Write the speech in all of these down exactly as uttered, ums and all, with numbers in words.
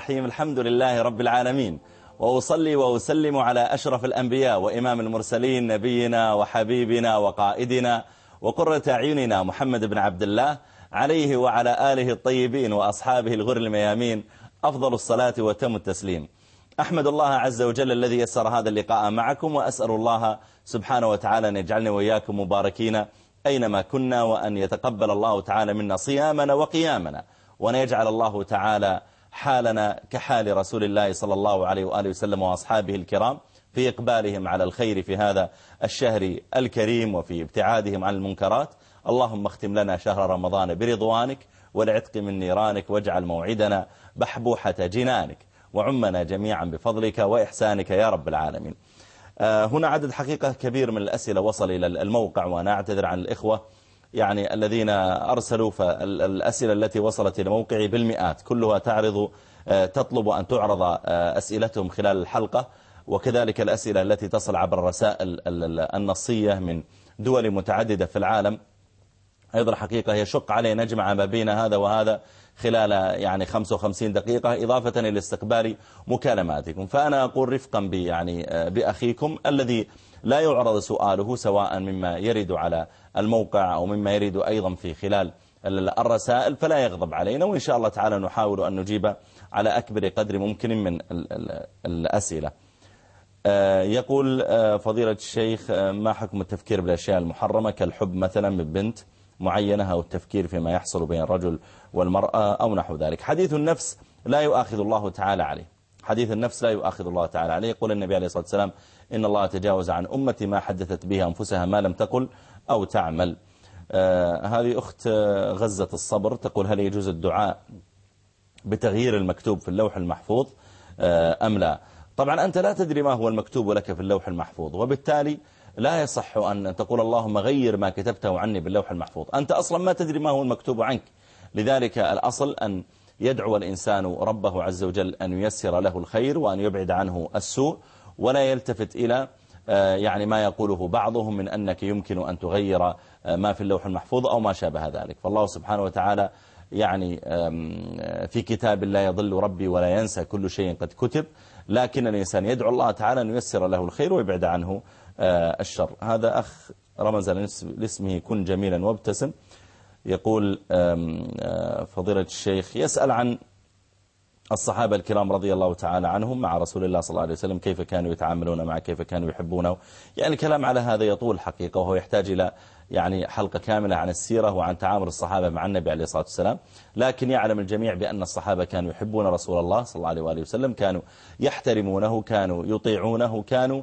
الرحيم. الحمد لله رب العالمين، وأصلي وأسلم على أشرف الأنبياء وإمام المرسلين نبينا وحبيبنا وقائدنا وقرة أعيننا محمد بن عبد الله عليه وعلى آله الطيبين وأصحابه الغر الميامين أفضل الصلاة وتم التسليم. أحمد الله عز وجل الذي يسر هذا اللقاء معكم، وأسأل الله سبحانه وتعالى أن يجعلني وإياكم مباركين أينما كنا، وأن يتقبل الله تعالى منا صيامنا وقيامنا، وأن يجعل الله تعالى حالنا كحال رسول الله صلى الله عليه وآله وسلم وأصحابه الكرام في إقبالهم على الخير في هذا الشهر الكريم وفي ابتعادهم عن المنكرات. اللهم اختم لنا شهر رمضان برضوانك والعتق من نيرانك، واجعل موعدنا بحبوحة جنانك، وعمنا جميعا بفضلك وإحسانك يا رب العالمين. هنا عدد حقيقة كبير من الأسئلة وصل إلى الموقع، وأنا أعتذر عن الإخوة يعني الذين أرسلوا، فالأسئلة التي وصلت إلى موقعي بالمئات كلها تعرض تطلب أن تعرض أسئلتهم خلال الحلقة، وكذلك الأسئلة التي تصل عبر الرسائل النصية من دول متعددة في العالم. أيضا حقيقة يشق علي نجمع ما بين هذا وهذا خلال يعني خمسة وخمسين دقيقة، إضافة إلى استقبال مكالماتكم. فأنا أقول رفقا بي يعني بأخيكم الذي لا يعرض سؤاله سواء مما يرد على الموقع أو مما يرد أيضا في خلال الرسائل، فلا يغضب علينا، وإن شاء الله تعالى نحاول أن نجيب على أكبر قدر ممكن من الأسئلة. يقول فضيلة الشيخ: ما حكم التفكير بالأشياء المحرمة كالحب مثلا من بنت معينة، أو التفكير فيما يحصل بين الرجل والمرأة أو نحو ذلك؟ حديث النفس لا يؤاخذ الله تعالى عليه، حديث النفس لا يؤاخذ الله تعالى عليه. يقول النبي عليه الصلاة والسلام: إن الله تجاوز عن أمتي ما حدثت به أنفسها ما لم تقل أو تعمل. آه هذه أخت غزة الصبر تقول: هل يجوز الدعاء بتغيير المكتوب في اللوح المحفوظ آه أم لا؟ طبعا أنت لا تدري ما هو المكتوب لك في اللوح المحفوظ، وبالتالي لا يصح أن تقول اللهم غير ما كتبته عني باللوح المحفوظ، أنت أصلا ما تدري ما هو المكتوب عنك. لذلك الأصل أن يدعو الإنسان ربه عز وجل أن ييسر له الخير وأن يبعد عنه السوء، ولا يلتفت إلى يعني ما يقوله بعضهم من أنك يمكن أن تغير ما في اللوح المحفوظ أو ما شابه ذلك. فالله سبحانه وتعالى يعني في كتاب لا يضل ربي ولا ينسى كل شيء قد كتب، لكن الإنسان يدعو الله تعالى أن ييسر له الخير ويبعد عنه الشر. هذا أخ رمز لاسمه كن جميلا وابتسم، يقول: فضيلة الشيخ يسأل عن الصحابة الكرام رضي الله تعالى عنهم مع رسول الله صلى الله عليه وسلم، كيف كانوا يتعاملون معه، كيف كانوا يحبونه. يعني الكلام على هذا يطول حقيقة، وهو يحتاج إلى يعني حلقة كاملة عن السيرة وعن تعامل الصحابة مع النبي عليه الصلاة والسلام. لكن يعلم الجميع بأن الصحابة كانوا يحبون رسول الله صلى الله عليه وآله وسلم، كانوا يحترمونه، كانوا يطيعونه، كانوا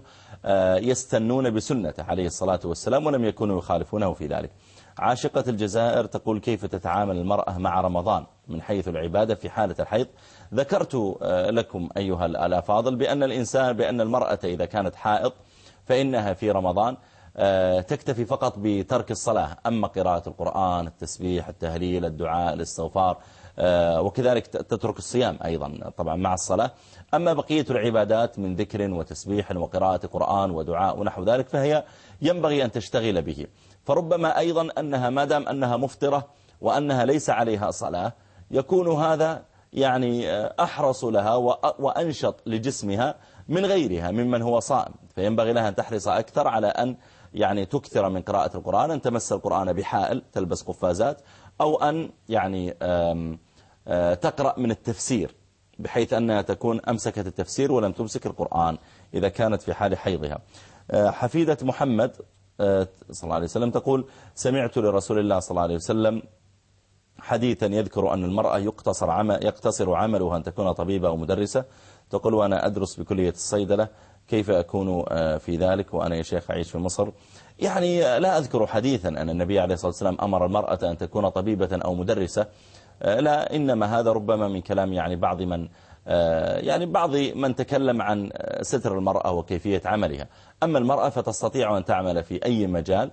يستنون بسنته عليه الصلاة والسلام، ولم يكونوا يخالفونه في ذلك. عاشقة الجزائر تقول: كيف تتعامل المرأة مع رمضان من حيث العبادة في حالة الحيض؟ ذكرت لكم أيها الأفاضل بأن الإنسان بأن المرأة إذا كانت حائض فإنها في رمضان تكتفي فقط بترك الصلاة، أما قراءة القرآن، التسبيح، التهليل، الدعاء، الاستغفار، وكذلك تترك الصيام أيضا طبعا مع الصلاة. أما بقية العبادات من ذكر وتسبيح وقراءة قرآن ودعاء ونحو ذلك فهي ينبغي أن تشتغل به. فربما أيضا أنها ما دام أنها مفطرة وأنها ليس عليها صلاة، يكون هذا يعني أحرص لها وأنشط لجسمها من غيرها ممن هو صائم، فينبغي لها أن تحرص أكثر على أن يعني تكثر من قراءة القرآن، أن تمس القرآن بحائل، تلبس قفازات، أو أن يعني آم آم تقرأ من التفسير بحيث أنها تكون أمسكت التفسير ولم تمسك القرآن إذا كانت في حال حيضها. حفيدة محمد صلى الله عليه وسلم تقول: سمعت لرسول الله صلى الله عليه وسلم حديثا يذكر أن المرأة يقتصر, عمل يقتصر عملها أن تكون طبيبة أو مدرسة. تقول: وأنا أدرس بكلية الصيدلة، كيف أكون في ذلك وأنا يا شيخ أعيش في مصر؟ يعني لا أذكر حديثا أن النبي عليه الصلاة والسلام أمر المرأة أن تكون طبيبة أو مدرسة، لا، إنما هذا ربما من كلام يعني بعض من يعني بعض من تكلم عن ستر المرأة وكيفية عملها. أما المرأة فتستطيع أن تعمل في أي مجال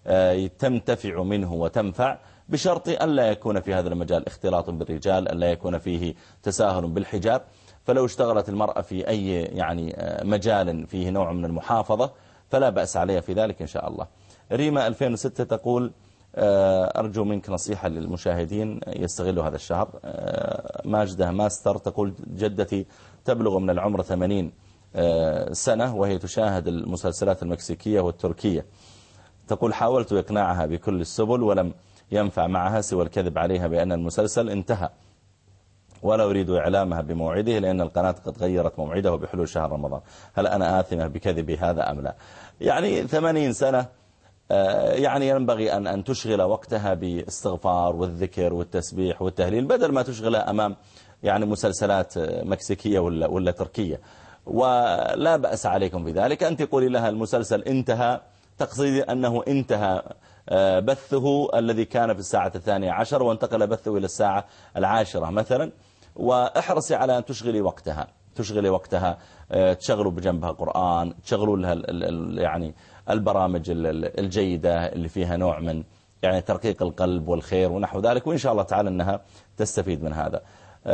تنتفع منه وتنفع، بشرط أن لا يكون في هذا المجال اختلاط بالرجال، أن لا يكون فيه تساهل بالحجاب. فلو اشتغلت المرأة في أي يعني مجال فيه نوع من المحافظة فلا بأس عليها في ذلك إن شاء الله. ريما ألفين وستة تقول: أرجو منك نصيحة للمشاهدين يستغلوا هذا الشهر. ماجدة ماستر تقول جدتي تبلغ من العمر ثمانين سنة وهي تشاهد المسلسلات المكسيكية والتركية. تقول حاولت إقناعها بكل السبل ولم ينفع معها سوى الكذب عليها بأن المسلسل انتهى، ولا أريد إعلامها بموعده لأن القناة قد غيرت موعده بحلول شهر رمضان. هل أنا آثمة بكذب هذا أم لا؟ يعني ثمانين سنة، يعني ينبغي أن أن تشغل وقتها باستغفار والذكر والتسبيح والتهليل بدل ما تشغلها أمام يعني مسلسلات مكسيكية ولا, ولا تركية. ولا بأس عليكم بذلك. أنت قولي لها المسلسل انتهى، تقصدي أنه انتهى بثه الذي كان في الساعة الثانية عشر وانتقل بثه إلى الساعة العاشرة مثلا، واحرصي على أن تشغلي وقتها تشغلي وقتها تشغلوا بجنبها قرآن، تشغلوا لها يعني البرامج الجيدة اللي فيها نوع من يعني ترقيق القلب والخير ونحو ذلك، وإن شاء الله تعالى أنها تستفيد من هذا.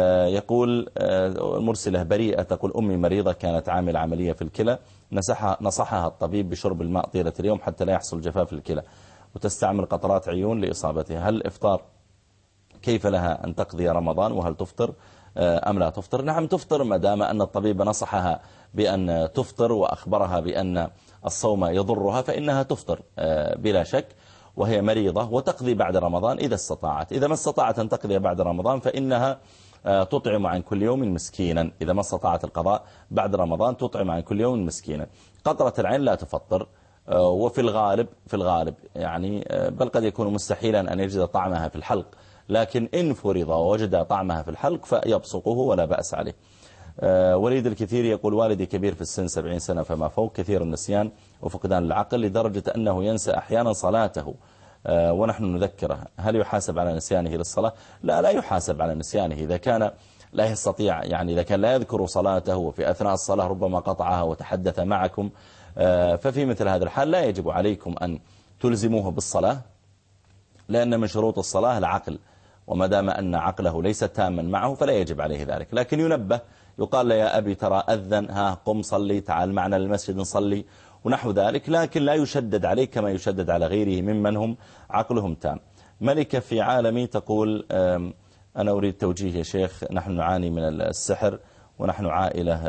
يقول المرسلة بريئة تقول أمي مريضة كانت عامل عملية في الكلى، نصحها, نصحها الطبيب بشرب الماء طيلة اليوم حتى لا يحصل جفاف الكلى وتستعمل قطرات عيون لإصابتها. هل الإفطار كيف لها أن تقضي رمضان وهل تفطر أم لا تفطر؟ نعم تفطر ما دام أن الطبيب نصحها بأن تفطر وأخبرها بأن الصوم يضرها فإنها تفطر بلا شك وهي مريضة، وتقضي بعد رمضان إذا استطاعت. إذا ما استطاعت أن تقضي بعد رمضان فإنها تطعم عن كل يوم مسكينا. إذا ما استطاعت القضاء بعد رمضان تطعم عن كل يوم مسكينا. قطرة العين لا تفطر، وفي الغالب في الغالب يعني بل قد يكون مستحيلا أن يجد طعمها في الحلق، لكن إن فرض ووجد طعمها في الحلق فيبصقه ولا بأس عليه. وليد الكثير يقول والدي كبير في السن سبعين سنة فما فوق، كثير النسيان وفقدان العقل لدرجة أنه ينسى أحيانا صلاته ونحن نذكره. هل يحاسب على نسيانه للصلاة؟ لا لا يحاسب على نسيانه. إذا كان لا يستطيع يعني إذا كان لا يذكر صلاته وفي أثناء الصلاة ربما قطعها وتحدث معكم، ففي مثل هذا الحال لا يجب عليكم أن تلزموه بالصلاة، لأن من شروط الصلاة العقل، وما دام أن عقله ليس تاما معه فلا يجب عليه ذلك. لكن ينبه، يقال له يا أبي ترى أذن، ها قم صلي، تعال معنا للمسجد نصلي ونحو ذلك، لكن لا يشدد عليه كما يشدد على غيره ممن هم عقلهم تام. ملكة في عالمي تقول أنا أريد توجيه يا شيخ، نحن نعاني من السحر ونحن عائلة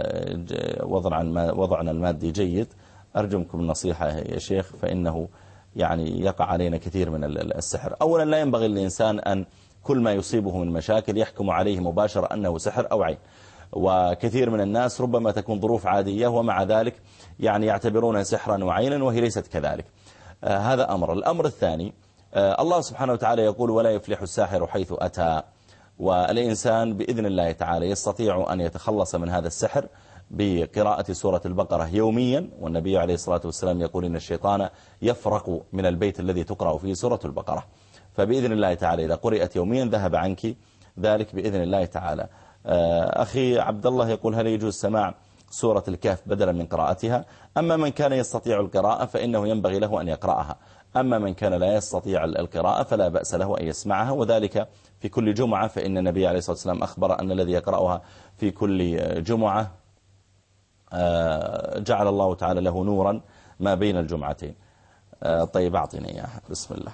وضعنا المادي جيد، أرجمكم النصيحة يا شيخ فإنه يعني يقع علينا كثير من السحر. أولا لا ينبغي للإنسان أن كل ما يصيبه من مشاكل يحكم عليه مباشرة أنه سحر أو عين، وكثير من الناس ربما تكون ظروف عادية ومع ذلك يعني يعتبرونها سحرا وعينا وهي ليست كذلك. آه هذا أمر. الأمر الثاني، آه الله سبحانه وتعالى يقول ولا يفلح الساحر حيث أتى، والإنسان بإذن الله تعالى يستطيع أن يتخلص من هذا السحر بقراءة سورة البقرة يوميا، والنبي عليه الصلاة والسلام يقول إن الشيطان يفرق من البيت الذي تقرأ فيه سورة البقرة، فبإذن الله تعالى إذا قرأت يوميا ذهب عنك ذلك بإذن الله تعالى. أخي عبد الله يقول هل يجوز سماع سورة الكهف بدلا من قراءتها؟ أما من كان يستطيع القراءة فإنه ينبغي له أن يقرأها، أما من كان لا يستطيع القراءة فلا بأس له أن يسمعها، وذلك في كل جمعة، فإن النبي عليه الصلاة والسلام أخبر أن الذي يقرأها في كل جمعة جعل الله تعالى له نورا ما بين الجمعتين. طيب أعطيني إياها. بسم الله.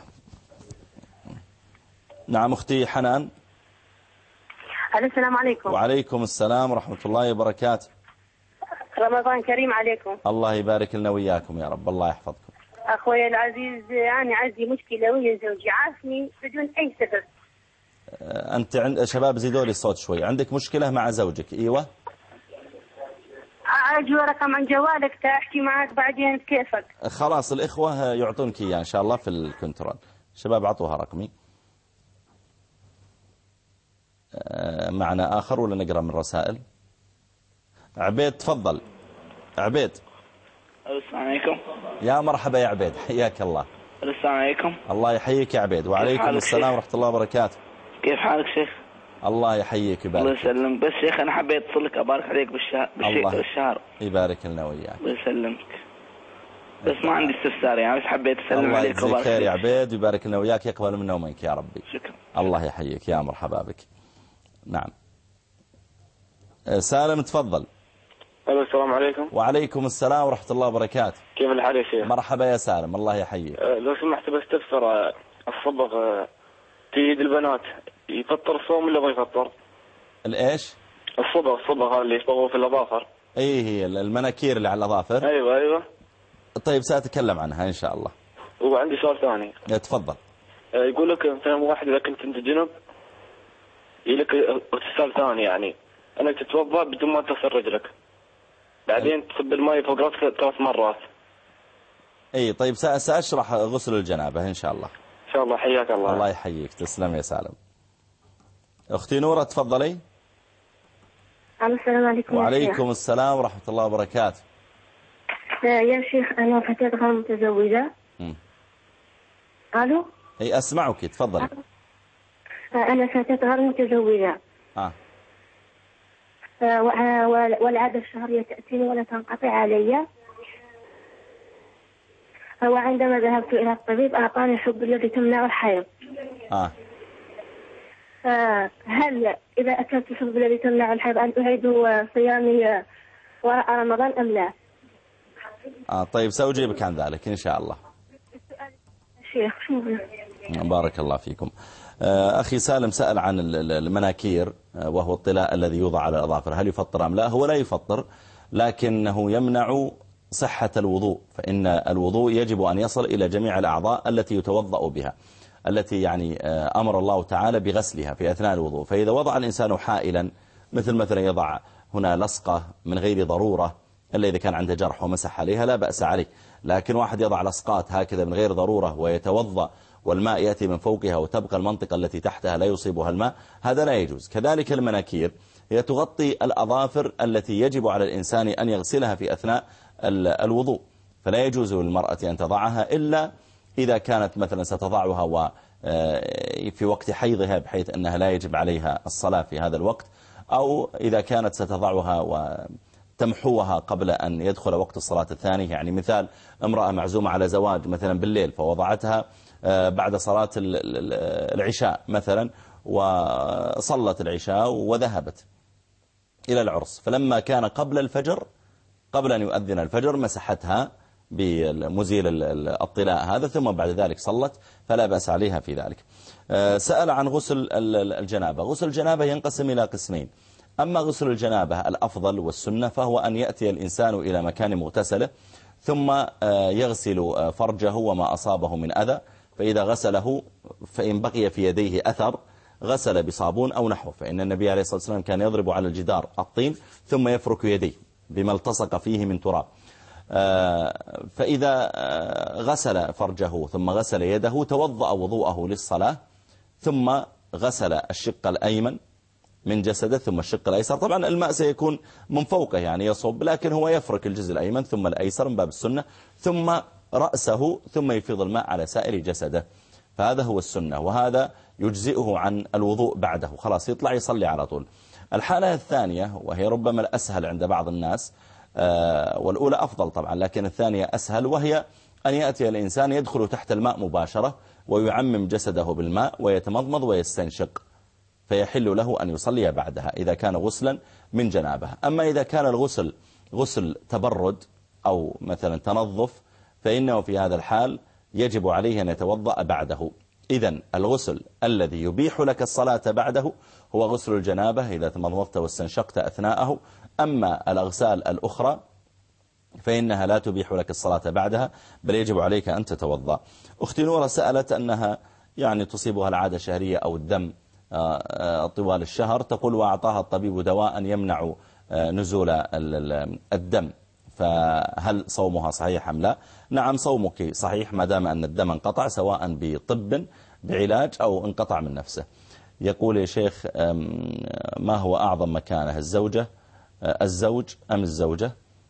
نعم أختي حنان. السلام عليكم. وعليكم السلام ورحمة الله وبركاته. رمضان كريم عليكم. الله يبارك لنا وياكم يا رب، الله يحفظكم. أخوي العزيز أنا عندي مشكلة ويا زوجي عافني بدون أي سبب. أنت عند شباب زيدوا لي الصوت شوي، عندك مشكلة مع زوجك؟ إيوه. أجي رقم عن جوالك تحكي معك بعدين كيفك. خلاص الإخوة يعطونك إياه إن شاء الله في الكنترول. شباب عطوها رقمي. معنا آخر ولا نقرأ من الرسائل؟ عبيد تفضل. عبيد. السلام عليكم. يا مرحبا يا عبيد، حياك الله. السلام عليكم. الله يحييك يا عبيد. وعليكم السلام ورحمة الله وبركاته. كيف حالك شيخ؟ الله يحييك ويبارك. الله يسلمك. بس شيخ أنا حبيت أتصل لك أبارك عليك بالشهر بالشهر. يبارك لنا وياك. الله يسلمك. بس ما عندي استفسار يعني، بس حبيت أسلم عليك وبارك. الله يجزيك خير يا عبيد ويبارك لنا وياك، يقبل منا ومنك يا ربي. شكرا. الله يحييك. يا مرحبا بك. نعم سالم تفضل. السلام عليكم. وعليكم السلام ورحمة الله وبركاته. كيف الحال يا شيخ؟ مرحبا يا سالم، الله يحييك. لو سمحت بس تفسر الصبغ في يد البنات يفطر الصوم ولا ما يفطر؟ الإيش؟ الصبغ الصبغ اللي يصبغوا في الأظافر. أي هي المناكير اللي على الأظافر. أيوة أيوة. طيب سأتكلم عنها إن شاء الله. وعندي سؤال ثاني. تفضل. يقول لك مثلا واحد إذا كنت أنت جنب يقول لك اغتسال ثاني، يعني أنك تتوضأ بدون ما تغسل رجلك، بعدين تصب الماء فوق راسك ثلاث مرات. اي طيب سأشرح غسل الجنابة إن شاء الله. إن شاء الله. حياك الله. الله يحييك، تسلم يا سالم. أختي نورة تفضلي. السلام عليكم. وعليكم السلام ورحمة الله وبركاته. يا شيخ أنا فتاة غير متزوجة. مم. ألو. اي أسمعك تفضلي. أنا فتاة غير متزوجة. آه. والعادة الشهرية تأتيني ولا تنقطع علي. وعندما ذهبت إلى الطبيب أعطاني الحب الذي تمنع الحيض. آه. هل إذا أكلت الحب الذي تمنع الحيض أن أعيد صيامي وراء رمضان أم لا؟ آه طيب سأجيبك عن ذلك إن شاء الله. شيخ بارك الله فيكم. أخي سالم سأل عن المناكير وهو الطلاء الذي يوضع على الأظافر، هل يفطر أم لا؟ هو لا يفطر، لكنه يمنع صحة الوضوء، فإن الوضوء يجب أن يصل إلى جميع الأعضاء التي يتوضأ بها، التي يعني أمر الله تعالى بغسلها في أثناء الوضوء. فإذا وضع الإنسان حائلا مثل مثلا يضع هنا لصقة من غير ضرورة إلا إذا كان عنده جرح ومسح عليها لا بأس عليه، لكن واحد يضع لصقات هكذا من غير ضرورة ويتوضأ والماء يأتي من فوقها وتبقى المنطقة التي تحتها لا يصيبها الماء، هذا لا يجوز. كذلك المناكير هي تغطي الأظافر التي يجب على الإنسان أن يغسلها في أثناء الوضوء، فلا يجوز للمرأة أن تضعها إلا إذا كانت مثلا ستضعها في وقت حيضها بحيث أنها لا يجب عليها الصلاة في هذا الوقت، أو إذا كانت ستضعها وتمحوها قبل أن يدخل وقت الصلاة الثانية. يعني مثال امرأة معزومة على زواج مثلا بالليل فوضعتها بعد صلاة العشاء مثلا وصلت العشاء وذهبت إلى العرس، فلما كان قبل الفجر قبل أن يؤذن الفجر مسحتها بمزيل الطلاء هذا ثم بعد ذلك صلت، فلا بأس عليها في ذلك. سأل عن غسل الجنابة. غسل الجنابة ينقسم إلى قسمين. أما غسل الجنابة الأفضل والسنة فهو أن يأتي الإنسان إلى مكان مغتسله ثم يغسل فرجه وما أصابه من أذى، فإذا غسله فإن بقي في يديه أثر غسل بصابون أو نحوه، فإن النبي عليه الصلاة والسلام كان يضرب على الجدار الطين ثم يفرك يديه بما التصق فيه من تراب. فإذا غسل فرجه ثم غسل يده توضأ وضوءه للصلاة، ثم غسل الشق الأيمن من جسده ثم الشق الأيسر. طبعا الماء سيكون من فوقه يعني يصب، لكن هو يفرك الجزء الأيمن ثم الأيسر من باب السنة، ثم رأسه ثم يفيض الماء على سائر جسده، فهذا هو السنة، وهذا يجزئه عن الوضوء بعده، خلاص يطلع يصلي على طول. الحالة الثانية وهي ربما الأسهل عند بعض الناس، والأولى أفضل طبعا لكن الثانية أسهل، وهي أن يأتي الإنسان يدخل تحت الماء مباشرة ويعمم جسده بالماء ويتمضمض ويستنشق، فيحل له أن يصلي بعدها إذا كان غسلا من جنابه. أما إذا كان الغسل غسل تبرد أو مثلا تنظف فإنه في هذا الحال يجب عليه أن يتوضأ بعده. إذن الغسل الذي يبيح لك الصلاة بعده هو غسل الجنابة إذا تمضمضت واستنشقت أثناءه. أما الأغسال الأخرى فإنها لا تبيح لك الصلاة بعدها، بل يجب عليك أن تتوضأ. أختي نورة سألت أنها يعني تصيبها العادة الشهرية أو الدم طوال الشهر، تقول وأعطاها الطبيب دواء يمنع نزول الدم، فهل صومها صحيح أم لا؟ نعم صومك صحيح ما دام أن الدم انقطع، سواء بطب بعلاج أو انقطع من نفسه. يقول يا شيخ ما هو أعظم مكانه، الزوجة الزوج أم الزوجة؟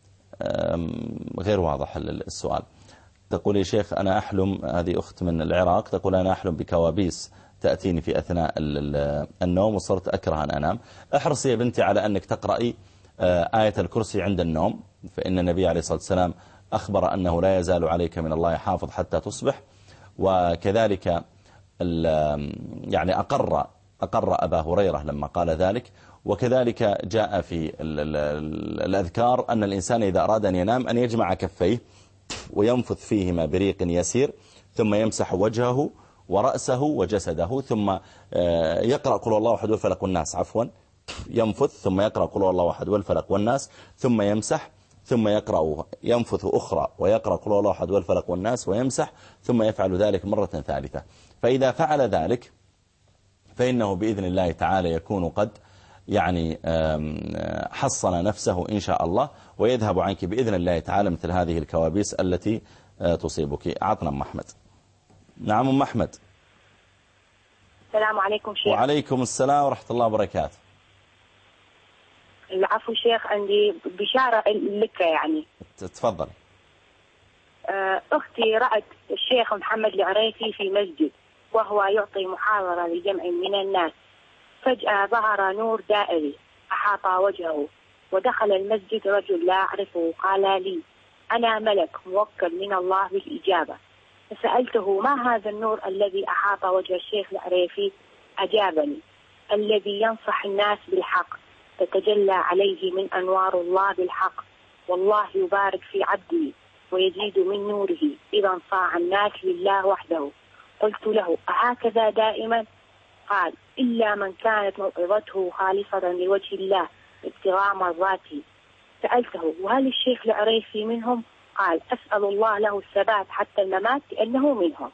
غير واضح السؤال. تقول يا شيخ أنا أحلم، هذه أخت من العراق، تقول أنا أحلم بكوابيس تأتيني في أثناء النوم وصرت أكره أن أنام. احرصي يا بنتي على أنك تقرأي آية الكرسي عند النوم، فإن النبي عليه الصلاة والسلام أخبر أنه لا يزال عليك من الله حافظ حتى تصبح. وكذلك يعني أقر أقر أبا هريرة لما قال ذلك. وكذلك جاء في الأذكار أن الإنسان إذا أراد أن ينام أن يجمع كفيه وينفث فيهما بريق يسير ثم يمسح وجهه ورأسه وجسده، ثم يقرأ قل الله أحد والفلق والناس، عفوا ينفث ثم يقرأ قل الله أحد والفلق والناس ثم يمسح، ثم يقرأ ينفث أخرى ويقرأ قل الله أحد والفلق والناس ويمسح، ثم يفعل ذلك مرة ثالثة. فإذا فعل ذلك فإنه بإذن الله تعالى يكون قد يعني حصن نفسه إن شاء الله، ويذهب عنك بإذن الله تعالى مثل هذه الكوابيس التي تصيبك. عطنا أم أحمد. نعم أم أحمد. السلام عليكم شيخ. وعليكم السلام ورحمة الله وبركاته. العفو شيخ، عندي بشارة لك يعني. تفضل. أختي رأت الشيخ محمد العريفي في مسجد وهو يعطي محاضرة لجمع من الناس، فجأة ظهر نور دائري أحاط وجهه، ودخل المسجد رجل لا أعرفه قال لي أنا ملك موكل من الله بالإجابة. فسألته ما هذا النور الذي أحاط وجه الشيخ العريفي؟ أجابني الذي ينصح الناس بالحق تتجلى عليه من أنوار الله بالحق، والله يبارك في عبده ويزيد من نوره إذا انصاع الناس لله وحده. قلت له أهكذا دائما؟ قال إلا من كانت موعظته خالصة لوجه الله ابتغاء مرضاته. سألته وهل الشيخ العريفي منهم؟ قال أسأل الله له الثبات حتى الممات لأنه منهم.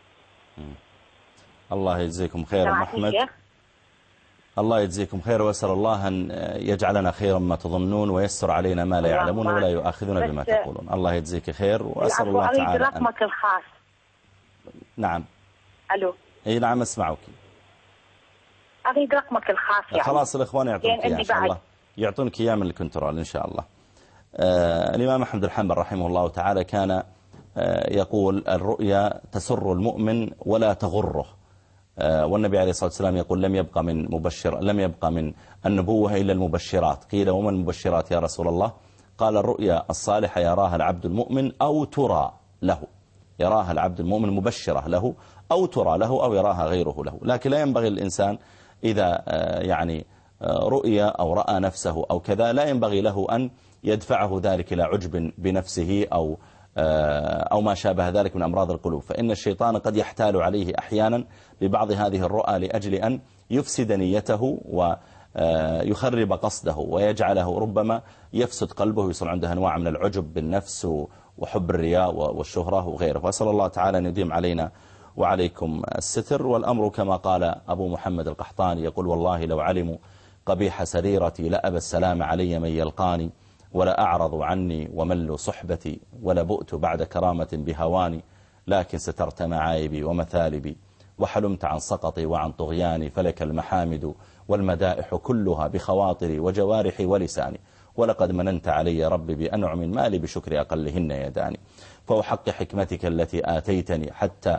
الله يجزيكم خير محمد. الله يجزيكم خير، وأسأل الله أن يجعلنا خيرا ما تظنون ويسر علينا ما لا يعلمون ولا يؤاخذون بما تقولون. الله يجزيك خير، وأسأل الله تعالى أريد رقمك الخاص. نعم. ألو. أي نعم أسمعك. أريد رقمك الخاص يعني. خلاص الإخوان يعطونك إياه إن شاء الله، يعطونك إياه من الكنترول إن شاء الله. آه الإمام أحمد الحنبل رحمه الله تعالى كان آه يقول الرؤيا تسر المؤمن ولا تغره، آه والنبي عليه الصلاة والسلام يقول لم يبقى من مبشر لم يبقى من النبوة إلا المبشرات. قيل وما المبشرات يا رسول الله؟ قال الرؤيا الصالحة يراها العبد المؤمن أو ترى له، يراها العبد المؤمن مبشرة له أو ترى له أو يراها غيره له. لكن لا ينبغي الإنسان إذا يعني رؤيا أو رأى نفسه أو كذا لا ينبغي له أن يدفعه ذلك إلى عجب بنفسه أو أو ما شابه ذلك من أمراض القلوب، فإن الشيطان قد يحتال عليه أحيانا ببعض هذه الرؤى لأجل أن يفسد نيته ويخرب قصده ويجعله ربما يفسد قلبه، يصل عنده أنواع من العجب بالنفس وحب الرياء والشهرة وغيره. وأسأل الله تعالى أن يديم علينا وعليكم الستر. والأمر كما قال أبو محمد القحطاني يقول والله لو علموا قبيح سريرتي لأبى السلام علي من يلقاني، ولا أعرض عني وملوا صحبتي، ولا بؤت بعد كرامة بهواني، لكن سترت معايبي ومثالبي وحلمت عن سقطي وعن طغياني، فلك المحامد والمدائح كلها بخواطري وجوارحي ولساني، ولقد مننت علي ربي بأنعم ما لي بشكر أقلهن يداني، فوحق حكمتك التي آتيتني حتى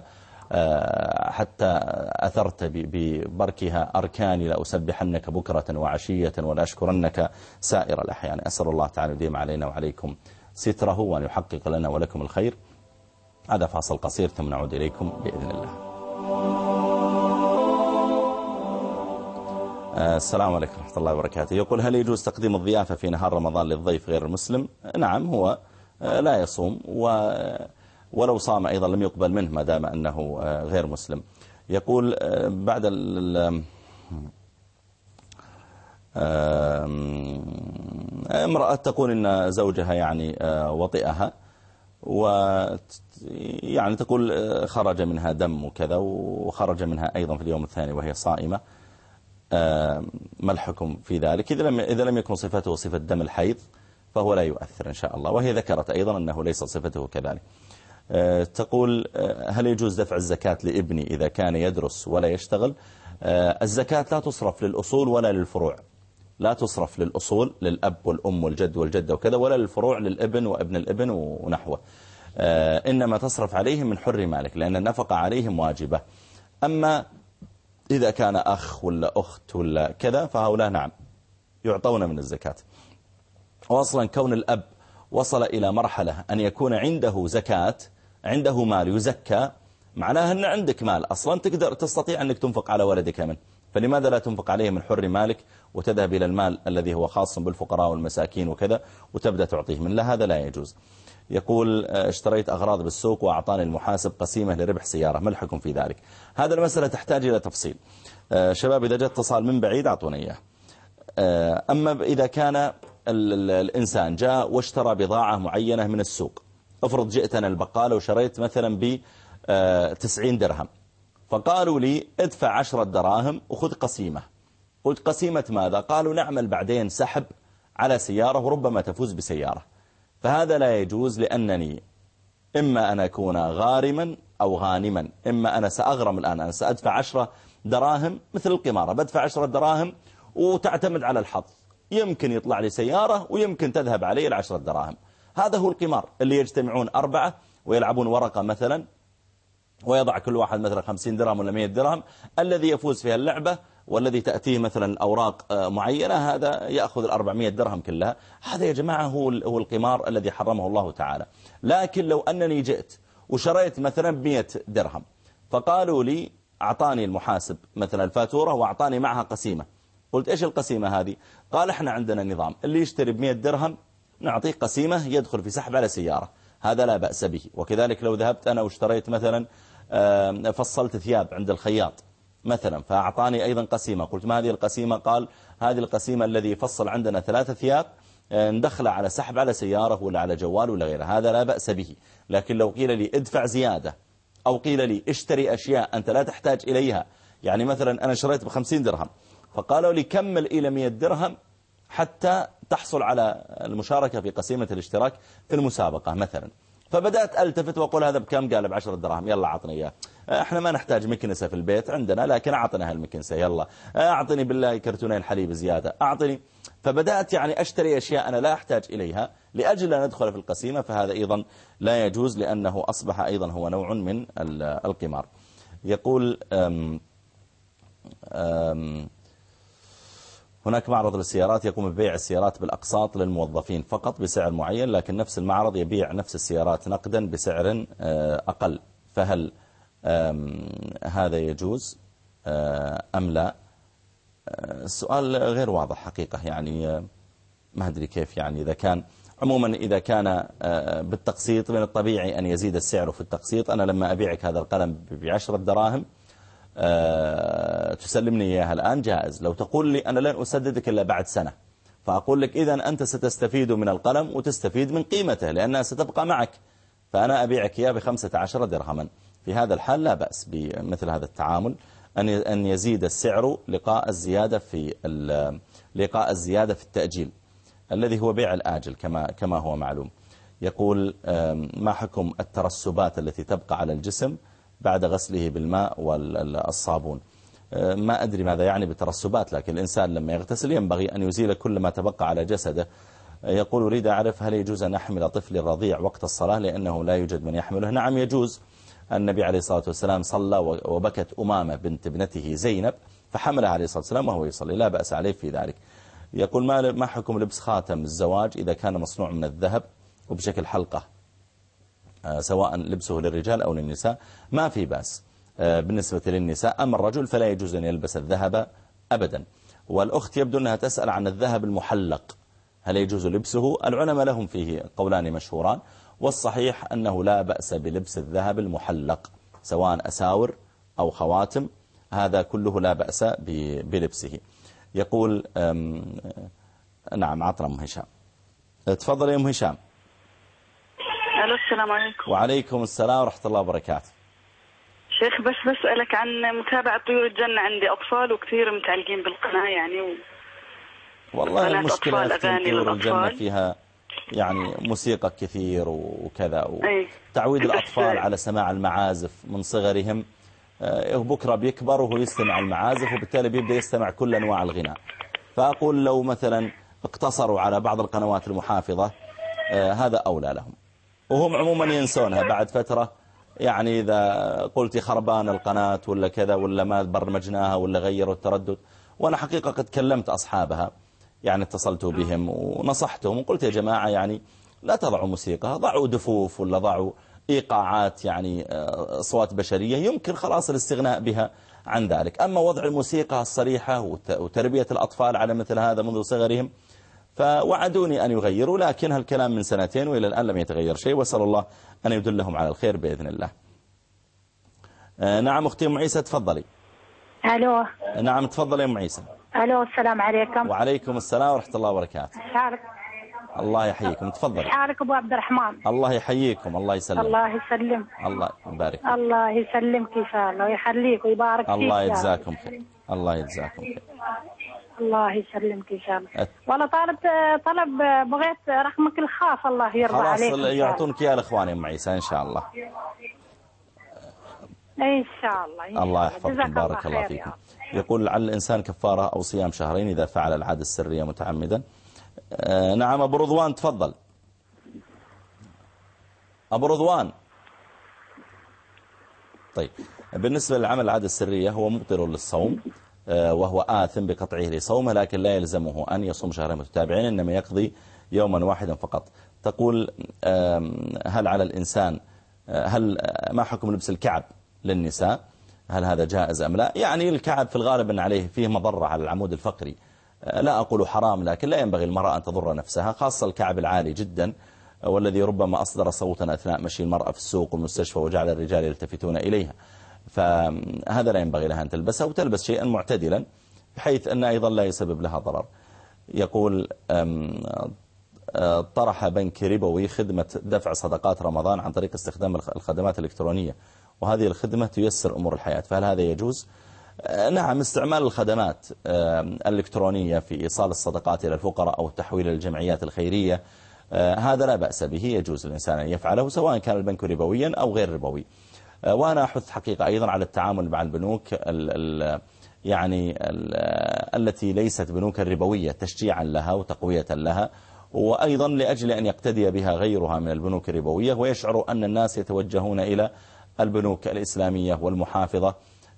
حتى أثرت ببركها أركاني لأسبحنك بكرة وعشية ولأشكرنك سائر الأحيان. أسأل الله تعالى يديم علينا وعليكم ستره وأن يحقق لنا ولكم الخير. هذا فاصل قصير ثم نعود إليكم بإذن الله. السلام عليكم ورحمة الله وبركاته. يقول هل يجوز تقديم الضيافة في نهار رمضان للضيف غير المسلم؟ نعم، هو لا يصوم و ولو صام أيضا لم يقبل منه ما دام أنه غير مسلم. يقول بعد امرأة تقول إن زوجها يعني وطئها، ويعني تقول خرج منها دم وكذا، وخرج منها أيضا في اليوم الثاني وهي صائمة، ما الحكم في ذلك؟ إذا لم إذا لم يكن صفته صفة دم الحيض فهو لا يؤثر إن شاء الله. وهي ذكرت أيضا أنه ليس صفته كذلك. تقول هل يجوز دفع الزكاة لابني إذا كان يدرس ولا يشتغل؟ الزكاة لا تصرف للأصول ولا للفروع، لا تصرف للأصول للأب والأم والجد والجدة وكذا، ولا للفروع للابن وابن الابن ونحوه، إنما تصرف عليهم من حر مالك لأن النفقة عليهم واجبة. أما إذا كان أخ ولا أخت ولا كذا فهؤلاء نعم يعطون من الزكاة. وأصلا كون الأب وصل إلى مرحلة أن يكون عنده زكاة، عنده مال يزكى، معناها أن عندك مال أصلا تقدر تستطيع أنك تنفق على ولدك منه، فلماذا لا تنفق عليه من حر مالك وتذهب إلى المال الذي هو خاص بالفقراء والمساكين وكذا وتبدأ تعطيه من لا، هذا لا يجوز. يقول اشتريت أغراض بالسوق وأعطاني المحاسب قسيمة لربح سيارة، ما الحكم في ذلك؟ هذا المسألة تحتاج إلى تفصيل. شباب إذا جاء اتصال من بعيد أعطونا إياه. أما إذا كان الإنسان جاء واشترى بضاعة معينة من السوق، افرض جئت أنا البقالة وشريت مثلا ب تسعين درهم، فقالوا لي ادفع عشرة دراهم وخذ قسيمة. قلت قسيمة ماذا؟ قالوا نعمل بعدين سحب على سيارة وربما تفوز بسيارة. فهذا لا يجوز، لأنني إما أن أكون غارما أو غانما. إما أنا سأغرم الآن، أنا سأدفع عشرة دراهم مثل القمارة، بدفع عشرة دراهم وتعتمد على الحظ، يمكن يطلع لي سيارة ويمكن تذهب علي العشرة دراهم. هذا هو القمار اللي يجتمعون أربعة ويلعبون ورقة مثلا، ويضع كل واحد مثلا خمسين درهم ولا مئة درهم، الذي يفوز فيها اللعبة والذي تأتيه مثلا أوراق معينة هذا يأخذ الأربعمائة درهم كلها. هذا يا جماعة هو هو القمار الذي حرمه الله تعالى. لكن لو أنني جئت وشريت مثلا بمئة درهم، فقالوا لي أعطاني المحاسب مثلا الفاتورة وأعطاني معها قسيمة، قلت إيش القسيمة هذه؟ قال إحنا عندنا نظام اللي يشتري بمئة درهم نعطيه قسيمة يدخل في سحب على سيارة، هذا لا بأس به. وكذلك لو ذهبت أنا واشتريت مثلا فصلت ثياب عند الخياط مثلا، فأعطاني أيضا قسيمة، قلت ما هذه القسيمة؟ قال هذه القسيمة الذي يفصل عندنا ثلاثة ثياب ندخل على سحب على سيارة ولا على جوال ولا غيره، هذا لا بأس به. لكن لو قيل لي ادفع زيادة أو قيل لي اشتري أشياء أنت لا تحتاج إليها، يعني مثلا أنا شريت بخمسين درهم فقالوا لي كمل إلى مئة درهم حتى تحصل على المشاركة في قسيمة الاشتراك في المسابقة مثلا، فبدأت ألتفت وأقول هذا بكم؟ قال بعشرة دراهم، يلا عطني إياه، احنا ما نحتاج مكنسة في البيت عندنا لكن أعطنا هالمكنسة، يلا أعطني بالله كرتونين الحليب زيادة أعطني. فبدأت يعني أشتري أشياء أنا لا أحتاج إليها لأجل أن أدخل في القسيمة، فهذا أيضا لا يجوز لأنه أصبح أيضا هو نوع من القمار. يقول أم أم هناك معرض للسيارات يقوم ببيع السيارات بالأقساط للموظفين فقط بسعر معين، لكن نفس المعرض يبيع نفس السيارات نقدا بسعر أقل، فهل هذا يجوز أم لا؟ السؤال غير واضح حقيقة، يعني ما أدري كيف. يعني إذا كان عموما إذا كان بالتقسيط من الطبيعي أن يزيد السعر في التقسيط. أنا لما أبيعك هذا القلم بعشرة دراهم أه تسلمني إياها الآن جائز. لو تقول لي أنا لن أسددك إلا بعد سنة، فأقول لك إذن أنت ستستفيد من القلم وتستفيد من قيمته لأنها ستبقى معك، فأنا أبيعك إياه بخمسة عشر درهما. في هذا الحال لا بأس بمثل هذا التعامل، أن يزيد السعر لقاء الزيادة في لقاء الزيادة في التأجيل الذي هو بيع الآجل كما كما هو معلوم. يقول ما حكم الترسبات التي تبقى على الجسم بعد غسله بالماء والصابون؟ ما أدري ماذا يعني بالترسبات، لكن الإنسان لما يغتسل ينبغي أن يزيل كل ما تبقى على جسده. يقول أريد أعرف هل يجوز أن أحمل طفل رضيع وقت الصلاة لأنه لا يوجد من يحمله؟ نعم يجوز. النبي عليه الصلاة والسلام صلى وبكت أمامة بنت ابنته زينب فحملها عليه الصلاة والسلام وهو يصلي، لا بأس عليه في ذلك. يقول ما حكم لبس خاتم الزواج إذا كان مصنوع من الذهب وبشكل حلقة، سواء لبسه للرجال أو للنساء؟ ما في بأس بالنسبة للنساء. أما الرجل فلا يجوز أن يلبس الذهب أبدا. والأخت يبدو أنها تسأل عن الذهب المحلق، هل يجوز لبسه؟ العلماء لهم فيه قولان مشهوران، والصحيح أنه لا بأس بلبس الذهب المحلق سواء أساور أو خواتم، هذا كله لا بأس بلبسه. يقول نعم عطنا أم هشام. تفضل يا أم هشام. ألو السلام عليكم. وعليكم السلام ورحمة الله وبركاته. شيخ بس بسألك عن متابعة طيور الجنة، عندي أطفال وكثير متعلقين بالقناة يعني و... والله المشكلة في طيور الجنة فيها يعني موسيقى كثير وكذا، وتعويد الأطفال على سماع المعازف من صغرهم، بكرة بيكبر وهو يستمع المعازف وبالتالي بيبدأ يستمع كل أنواع الغناء. فأقول لو مثلا اقتصروا على بعض القنوات المحافظة هذا أولى لهم، وهم عموما ينسونها بعد فترة. يعني إذا قلت خربان القناة ولا كذا ولا ما برمجناها ولا غيروا التردد، وأنا حقيقة قد كلمت أصحابها، يعني اتصلت بهم ونصحتهم وقلت يا جماعة يعني لا تضعوا موسيقى، ضعوا دفوف ولا ضعوا إيقاعات يعني أصوات بشرية يمكن خلاص الاستغناء بها عن ذلك. أما وضع الموسيقى الصريحة وتربية الأطفال على مثل هذا منذ صغرهم فوعدوني أن يغيروا، لكن هالكلام من سنتين وإلى الآن لم يتغير شيء، وأسأل الله أن يدلهم على الخير بإذن الله. نعم أختي أم عيسى تفضلي. ألو. نعم تفضلي أم عيسى. ألو السلام عليكم. وعليكم السلام ورحمة الله وبركاته. حالك؟ الله يحييكم تفضلي. حالك أبو عبد الرحمن؟ الله يحييكم الله يسلم. الله يسلم. الله يبارك. الله يسلمك إن شاء الله ويخليك ويبارك فيك. الله يجزاكم خير. الله يجزاكم خير. الله يسلمك إن شاء الله. والله طالب طلب بغيت رقمك الخاص الله يرضى عليك. خلاص يعطونك يا الإخوان يا أم عيسى إن شاء الله. إن شاء الله. الله يحفظكم بارك الله فيكم. يقول لعل الإنسان كفارة أو صيام شهرين إذا فعل العادة السرية متعمدا. آه نعم أبو رضوان تفضل. أبو رضوان. طيب بالنسبة للعمل العادة السرية هو مبطل للصوم آه وهو آثم بقطعه لصومه، لكن لا يلزمه أن يصوم شهرين متتابعين إنما يقضي يوما واحدا فقط. تقول آه هل على الإنسان آه هل ما حكم لبس الكعب للنساء؟ هل هذا جائز أم لا؟ يعني الكعب في الغالب أن عليه فيه مضرة على العمود الفقري، لا أقول حرام لكن لا ينبغي المرأة أن تضر نفسها، خاصة الكعب العالي جدا والذي ربما أصدر صوتا أثناء مشي المرأة في السوق والمستشفى وجعل الرجال يلتفتون إليها، فهذا لا ينبغي لها أن تلبسها وتلبس شيئا معتدلا بحيث أن أيضا لا يسبب لها ضرر. يقول طرح بنك ربوي خدمة دفع صدقات رمضان عن طريق استخدام الخدمات الإلكترونية، وهذه الخدمة تيسر أمور الحياة، فهل هذا يجوز؟ نعم، استعمال الخدمات الإلكترونية في إيصال الصدقات إلى الفقراء أو التحويل للجمعيات الخيرية هذا لا بأس به، يجوز الإنسان أن يفعله سواء كان البنك ربويا أو غير ربوي. وأنا أحث حقيقة أيضا على التعامل مع البنوك ال ال يعني ال التي ليست بنوك ربوية تشجيعا لها وتقوية لها، وأيضا لأجل أن يقتدي بها غيرها من البنوك الربوية ويشعروا أن الناس يتوجهون إلى البنوك الإسلامية والمحافظة،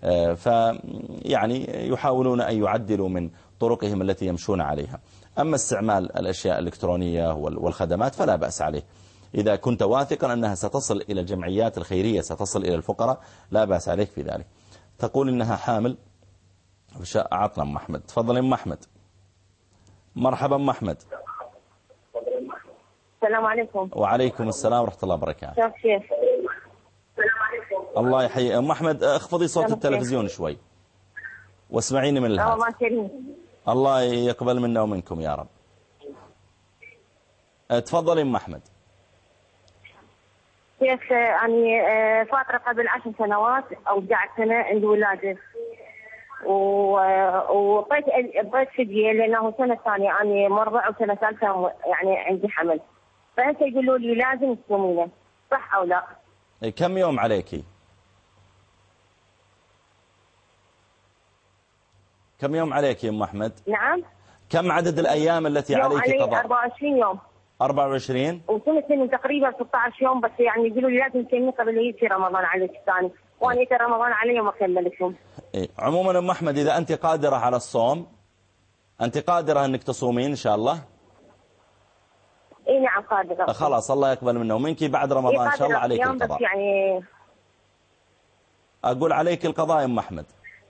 فيعني يحاولون أن يعدلوا من طرقهم التي يمشون عليها. أما استعمال الأشياء الإلكترونية والخدمات فلا بأس عليه، إذا كنت واثقا أنها ستصل إلى الجمعيات الخيرية ستصل إلى الفقراء لا بأس عليك في ذلك. تقول إنها حامل. أعطنا أم أحمد. تفضل أم أحمد. مرحبا أم أحمد. السلام عليكم. وعليكم السلام ورحمة الله وبركاته. شيخ شيخ. الله يحيي. أم أحمد اخفضي صوت التلفزيون شوي واسمعيني من الهاتف. الله كريم. الله يقبل منا ومنكم يا رب. تفضلي أم أحمد. شيخ يعني فترة قبل عشر سنوات أو قعدت سنة عند ولادي وطيت طيت فدية لأنه سنة ثانية يعني مرضع وسنة ثالثة يعني عندي حمل، فأنت يقولوا لي لازم تصومينه، صح أو لا؟ كم يوم عليكي؟ كم يوم عليك يا أم أحمد؟ نعم. كم عدد الأيام التي عليك قضاء؟ علي أربعة وعشرين يوم. أربعة وعشرين؟ وسنة تقريبا ستة عشر يوم، بس يعني يقولوا لي لازم تكملي قبل يجي رمضان عليك الثاني، وأنا يجي رمضان علي وما كملتهم. إيه. عموما أم أحمد إذا أنت قادرة على الصوم أنت قادرة أنك تصومين إن شاء الله؟ إيه نعم قادرة. خلاص الله يقبل منا ومنك بعد رمضان إيه إن شاء الله عليك القضاء. يعني أقول عليك القضاء يا أم أحمد،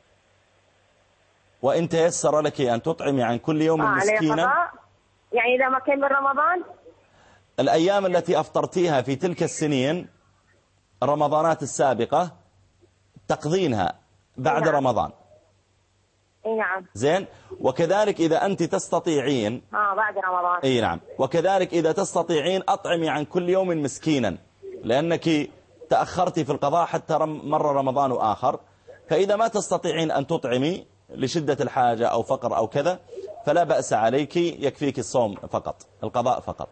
وإن تيسر لك أن تطعمي عن كل يوم آه مسكينا. يعني إذا ما كمل رمضان الأيام التي أفطرتيها في تلك السنين رمضانات السابقة تقضينها بعد نعم. رمضان. اي نعم. زين. وكذلك إذا أنت تستطيعين اه بعد رمضان. اي نعم. وكذلك إذا تستطيعين أطعمي عن كل يوم مسكينا، لأنك تأخرتي في القضاء حتى مر رمضان آخر، فإذا ما تستطيعين أن تطعمي لشدة الحاجة أو فقر أو كذا فلا بأس عليك، يكفيك الصوم فقط، القضاء فقط.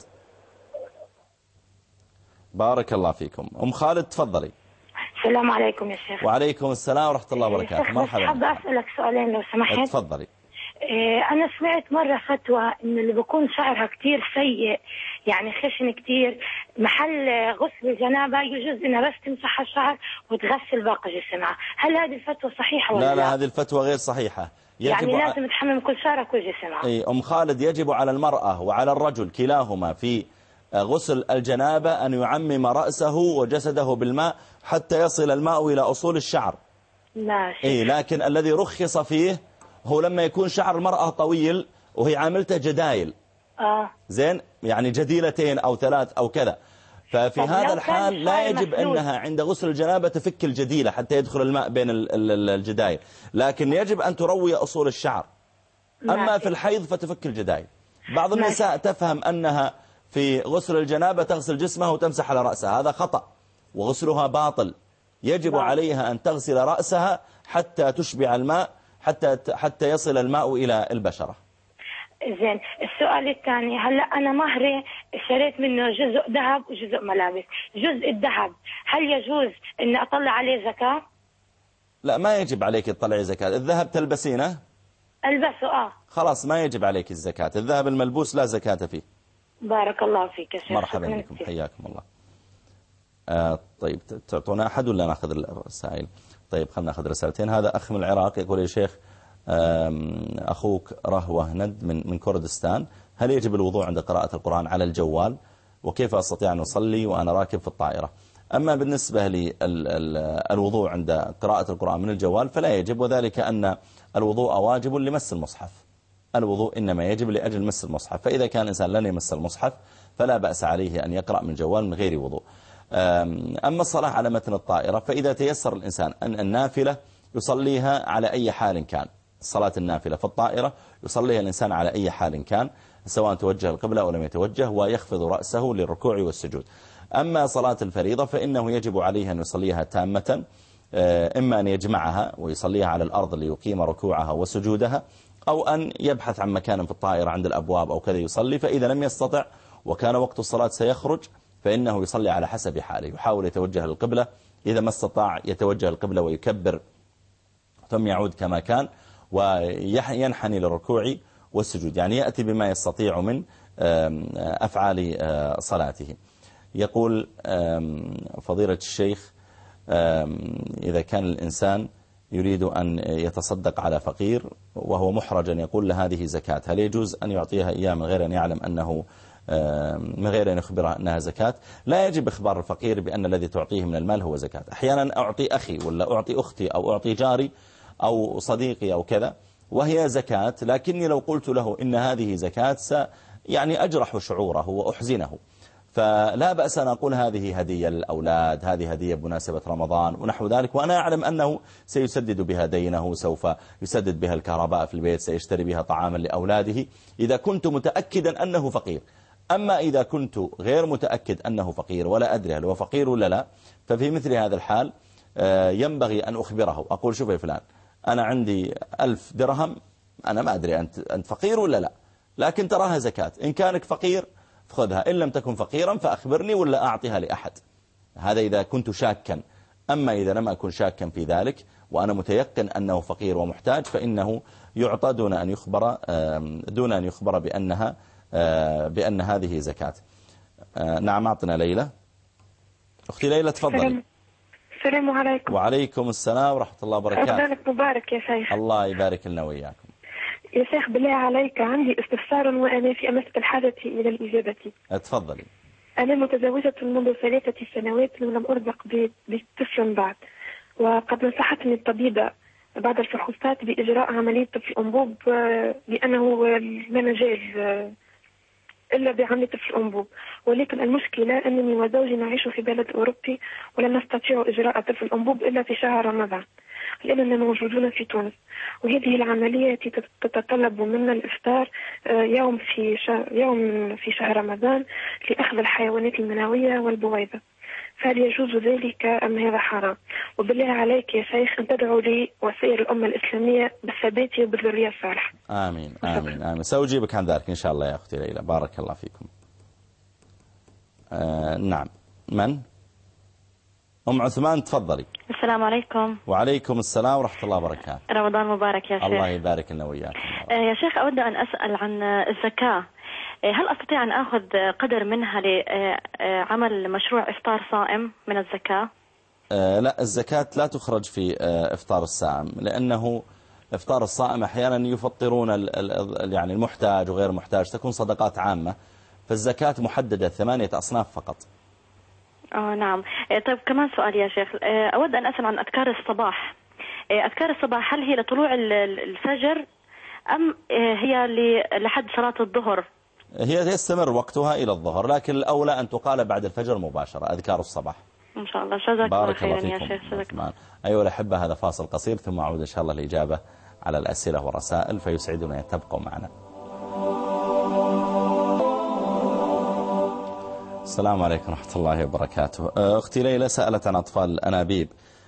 بارك الله فيكم. أم خالد تفضلي. السلام عليكم يا شيخ. وعليكم السلام ورحمة الله وبركاته. مرحبا. حابة أسألك سؤالين لو سمحت. تفضلي. أنا سمعت مرة فتوى إن اللي بيكون شعرها كتير سيء يعني خشن كتير محل غسل الجنابة يجوز إنها بس تمسح الشعر وتغسل باقي جسمها، هل هذه الفتوى صحيحة ولا لا؟ لا لا هذه الفتوى غير صحيحة. يعني لازم تحمم كل شعرها كل جسمها. أي أم خالد يجب على المرأة وعلى الرجل كلاهما في غسل الجنابة أن يعمم رأسه وجسده بالماء حتى يصل الماء إلى أصول الشعر، لا شيخ. إيه لكن الذي رخص فيه هو لما يكون شعر المرأة طويل وهي عاملته جدايل آه. زين، يعني جديلتين أو ثلاث أو كذا، ففي هذا الحال لا يجب أنها عند غسل الجنابة تفك الجديلة حتى يدخل الماء بين الجدايل، لكن يجب أن تروي أصول الشعر. أما في الحيض فتفك الجدايل. بعض النساء تفهم أنها في غسل الجنابة تغسل جسمها وتمسح على رأسها، هذا خطأ وغسلها باطل. يجب عليها أن تغسل رأسها حتى تشبع الماء، حتى حتى يصل الماء إلى البشرة. زين، السؤال الثاني، هلا أنا مهري اشتريت منه جزء ذهب وجزء ملابس. جزء الذهب هل يجوز إني أطلع عليه زكاة؟ لا، ما يجب عليك تطلعي زكاة. الذهب تلبسينه؟ ألبسه. آه خلاص ما يجب عليك الزكاة. الذهب الملبوس لا زكاة فيه. بارك الله فيك يا شيخ. مرحبا بكم، حياكم الله. آه طيب تعطونا أحد ولا نأخذ الرسائل؟ طيب خلنا نأخذ رسالتين. هذا أخ من العراق يقول يا شيخ أخوك رهوة ند من من كردستان، هل يجب الوضوء عند قراءة القرآن على الجوال؟ وكيف أستطيع أن أصلي وأنا راكب في الطائرة؟ أما بالنسبة للوضوء عند قراءة القرآن من الجوال فلا يجب، وذلك أن الوضوء واجب لمس المصحف. الوضوء إنما يجب لأجل مس المصحف، فإذا كان الإنسان لن يمس المصحف فلا بأس عليه أن يقرأ من الجوال من غير وضوء. أما الصلاة على متن الطائرة فإذا تيسر الإنسان أن النافلة يصليها على أي حال كان، صلاة النافلة في الطائرة يصليها الإنسان على أي حال كان، سواء توجه القبلة أو لم يتوجه، ويخفض رأسه للركوع والسجود. أما صلاة الفريضة فإنه يجب عليه أن يصليها تامة، إما أن يجمعها ويصليها على الأرض ليقيم ركوعها وسجودها، أو أن يبحث عن مكان في الطائرة عند الأبواب أو كذا يصلي. فإذا لم يستطع وكان وقت الصلاة سيخرج فإنه يصلي على حسب حاله، يحاول يتوجه للقبلة، إذا ما استطاع يتوجه للقبلة ويكبر ثم يعود كما كان وينحني للركوع والسجود، يعني يأتي بما يستطيع من أفعال صلاته. يقول فضيلة الشيخ إذا كان الإنسان يريد أن يتصدق على فقير وهو محرج أن يقول له هذه زكاة، هل يجوز أن يعطيها إياه من غير أن يعلم أنه من غير أن يخبرها أنها زكاة؟ لا يجب إخبار الفقير بأن الذي تعطيه من المال هو زكاة. أحيانا أعطي أخي ولا أعطي أختي أو أعطي جاري أو صديقي أو كذا وهي زكاة، لكني لو قلت له إن هذه زكاة س يعني أجرح شعوره وأحزنه، فلا بأس أن أقول هذه هدية للأولاد، هذه هدية بمناسبة رمضان ونحو ذلك، وأنا أعلم أنه سيسدد بها دينه، سوف يسدد بها الكهرباء في البيت، سيشتري بها طعاما لأولاده إذا كنت متأكدا أنه فقير. أما إذا كنت غير متأكد أنه فقير ولا أدري هل هو فقير ولا لا، ففي مثل هذا الحال ينبغي أن أخبره، أقول شوف يا فلان أنا عندي ألف درهم، أنا ما أدري أنت أنت فقير ولا لا، لكن تراها زكاة، إن كانك فقير فخذها، إن لم تكن فقيرا فأخبرني ولا أعطيها لأحد. هذا إذا كنت شاكا. أما إذا لم أكن شاكا في ذلك وأنا متيقن أنه فقير ومحتاج فإنه يعطى دون أن يخبر دون أن يخبر بأنها بأن هذه زكاة. نعم، أعطنا ليلى. أختي ليلى تفضلي. السلام عليكم. وعليكم السلام ورحمة الله وبركاته. رمضانك مبارك يا شيخ. الله يبارك لنا وإياكم. يا شيخ بالله عليك عندي استفسار وأنا في أمس الحاجة إلى الإجابة. تفضلي. أنا متزوجة منذ ثلاثة سنوات ولم أرزق بطفل بعد، وقد نصحتني الطبيبة بعد الفحوصات بإجراء عملية طفل أنبوب لأنه لا مجال إلا بعملية طفل أنبوب، ولكن المشكلة أنني وزوجي نعيش في بلد أوروبي ولن نستطيع إجراء طفل أنبوب إلا في شهر رمضان لأننا موجودون في تونس، وهذه العملية تتطلب منا الإفطار يوم في شهر يوم في شهر رمضان لأخذ الحيوانات المنوية والبويضة، فهل يجوز ذلك أم هذا حرام؟ وبالله عليك يا شيخ أن تدعو لي وسائر الأمة الإسلامية بالثبات وبالذرية الصالحة. آمين آمين آمين. سأجيبك عن ذلك إن شاء الله يا أختي ليلى، بارك الله فيكم. آه نعم، من؟ أم عثمان تفضلي. السلام عليكم. وعليكم السلام ورحمة الله وبركاته. رمضان مبارك يا شيخ. الله يبارك لنا وإياكم. آه يا شيخ، أود أن أسأل عن الزكاة، هل أستطيع أن أخذ قدر منها لعمل مشروع إفطار صائم من الزكاة؟ آه لا، الزكاة لا تخرج في آه إفطار الصائم، لأنه إفطار الصائم أحيانا يفطرون يعني المحتاج وغير المحتاج، تكون صدقات عامة، فالزكاة محددة ثمانية أصناف فقط. آه نعم. طيب كمان سؤال يا شيخ، أود أن أسأل عن أذكار الصباح، أذكار الصباح هل هي لطلوع الفجر أم هي لحد صلاة الظهر؟ هي يستمر وقتها إلى الظهر، لكن الأولى أن تقال بعد الفجر مباشرة أذكار الصباح. إن شاء الله. جزاك الله خيرا يا شيخ. جزاك. أيها الأحبة، هذا فاصل قصير ثم أعود إن شاء الله الإجابة على الأسئلة والرسائل، فيسعدنا أن تبقوا معنا. السلام عليكم ورحمة الله وبركاته. أختي ليلى سألت عن أطفال الأنابيب،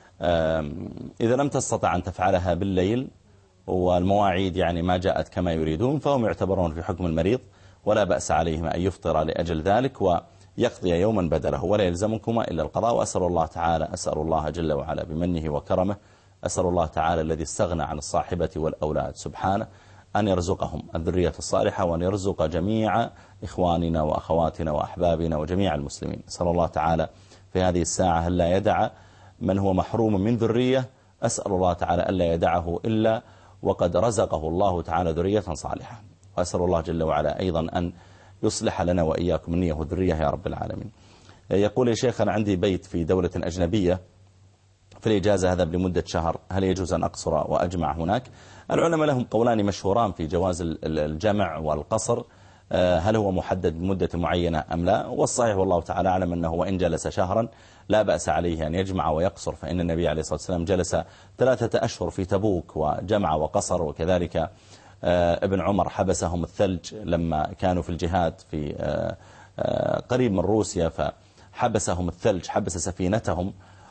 إذا لم تستطع أن تفعلها بالليل والمواعيد يعني ما جاءت كما يريدون فهم يعتبرون في حكم المريض، ولا بأس عليهم أن يفطر لأجل ذلك ويقضي يوما بدله، ولا يلزمكما إلا القضاء. وأسأل الله تعالى أسأل الله جل وعلا بمنه وكرمه أسأل الله تعالى الذي استغنى عن الصاحبة والأولاد سبحانه أن يرزقهم الذرية الصالحة، وأن يرزق جميع إخواننا وأخواتنا وأحبابنا وجميع المسلمين. أسأل الله تعالى في هذه الساعة هل لا يدع من هو محروم من ذرية، أسأل الله تعالى ألا يدعه إلا وقد رزقه الله تعالى ذرية صالحة. وأسأل الله جل وعلا أيضا أن يصلح لنا وإياكم النية والذرية يا رب العالمين. يقول يا شيخ أنا عندي بيت في دولة أجنبية في الإجازة هذا لمدة شهر، هل يجوز أن أقصر وأجمع هناك؟ العلماء لهم قولان مشهوران في جواز الجمع والقصر، هل هو محدد بمدة معينة أم لا؟ والصحيح والله تعالى أعلم أنه وإن جلس شهرا لا بأس عليه أن يجمع ويقصر، فإن النبي عليه الصلاة والسلام جلس ثلاثة أشهر في تبوك وجمع وقصر، وكذلك ابن عمر حبسهم الثلج لما كانوا في الجهاد في قريب من روسيا، فحبسهم الثلج حبس سفينتهم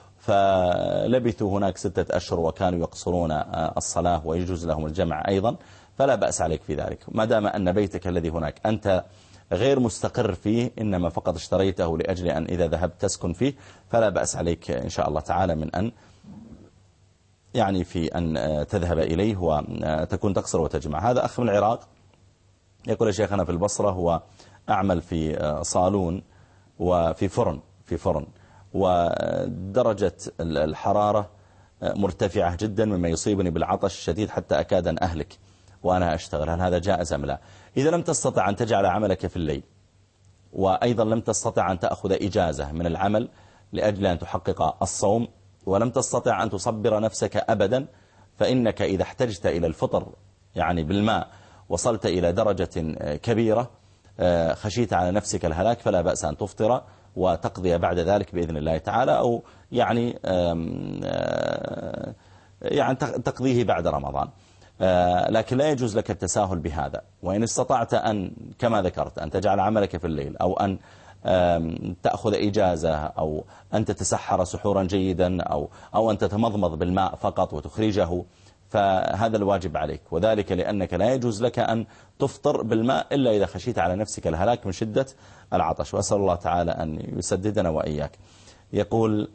فلبثوا هناك ستة أشهر وكانوا يقصرون الصلاة ويجوز لهم الجمع أيضا، فلا بأس عليك في ذلك ما دام أن بيتك الذي هناك أنت غير مستقر فيه، إنما فقط اشتريته لأجل أن إذا ذهبت تسكن فيه، فلا بأس عليك إن شاء الله تعالى من أن يعني في أن تذهب إليه وتكون تقصر وتجمع. هذا أخ من العراق يقول يا شيخ أنا في البصرة هو أعمل في صالون وفي فرن في فرن ودرجة الحرارة مرتفعة جدا مما يصيبني بالعطش الشديد حتى أكاد أن أهلك وأنا أشتغل، هل هذا جائز أم لا؟ إذا لم تستطع أن تجعل عملك في الليل، وأيضا لم تستطع أن تأخذ إجازة من العمل لأجل أن تحقق الصوم، ولم تستطع أن تصبر نفسك أبدا، فإنك إذا احتجت إلى الفطر يعني بالماء وصلت إلى درجة كبيرة خشيت على نفسك الهلاك، فلا بأس أن تفطر وتقضي بعد ذلك بإذن الله تعالى، أو يعني يعني تقضيه بعد رمضان. لكن لا يجوز لك التساهل بهذا، وإن استطعت أن كما ذكرت أن تجعل عملك في الليل، أو أن تأخذ إجازة، أو أن تتسحر سحورا جيدا، أو أو أن تتمضمض بالماء فقط وتخرجه، فهذا الواجب عليك، وذلك لأنك لا يجوز لك أن تفطر بالماء إلا إذا خشيت على نفسك الهلاك من شدة العطش. وأسأل الله تعالى أن يسددنا وإياك. يقول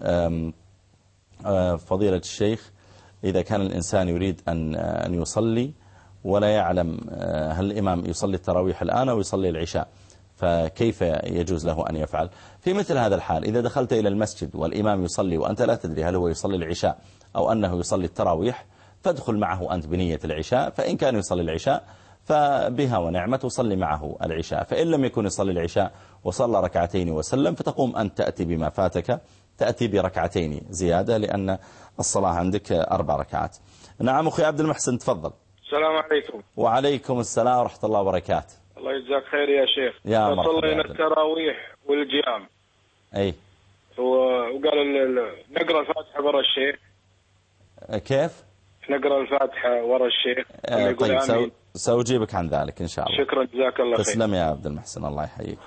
فضيلة الشيخ إذا كان الإنسان يريد أن أن يصلي ولا يعلم هل الإمام يصلي التراويح الآن أو يصلي العشاء، فكيف يجوز له أن يفعل؟ في مثل هذا الحال إذا دخلت إلى المسجد والإمام يصلي وأنت لا تدري هل هو يصلي العشاء أو أنه يصلي التراويح، فادخل معه أنت بنية العشاء، فإن كان يصلي العشاء فبها ونعمة وصلي معه العشاء، فإن لم يكن يصلي العشاء وصلى ركعتين وسلم فتقوم أن تأتي بما فاتك، تأتي بركعتين زيادة لأن الصلاة عندك أربع ركعات. نعم أخي عبد المحسن تفضل. السلام عليكم. وعليكم السلام ورحمة الله وبركاته. الله يجزاك خير يا شيخ. يا مرحبا. صلينا التراويح والجيام. أي. وقال نقرأ الفاتحة ورا الشيخ. كيف؟ نقرأ الفاتحة ورا الشيخ. آه طيب سو... سأجيبك عن ذلك إن شاء الله. شكرا جزاك الله خير. تسلم يا عبد المحسن الله يحييك.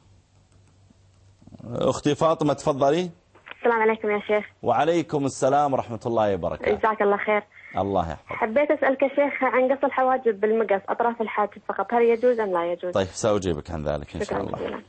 أختي فاطمة تفضلي. السلام عليكم يا شيخ. وعليكم السلام ورحمة الله وبركاته. جزاك الله خير. الله يحفظك. حبيت أسألك يا شيخ عن قص الحواجب بالمقص أطراف الحاجب فقط، هل يجوز أم لا يجوز؟ طيب سأجيبك عن ذلك إن شاء الله. جزيلا.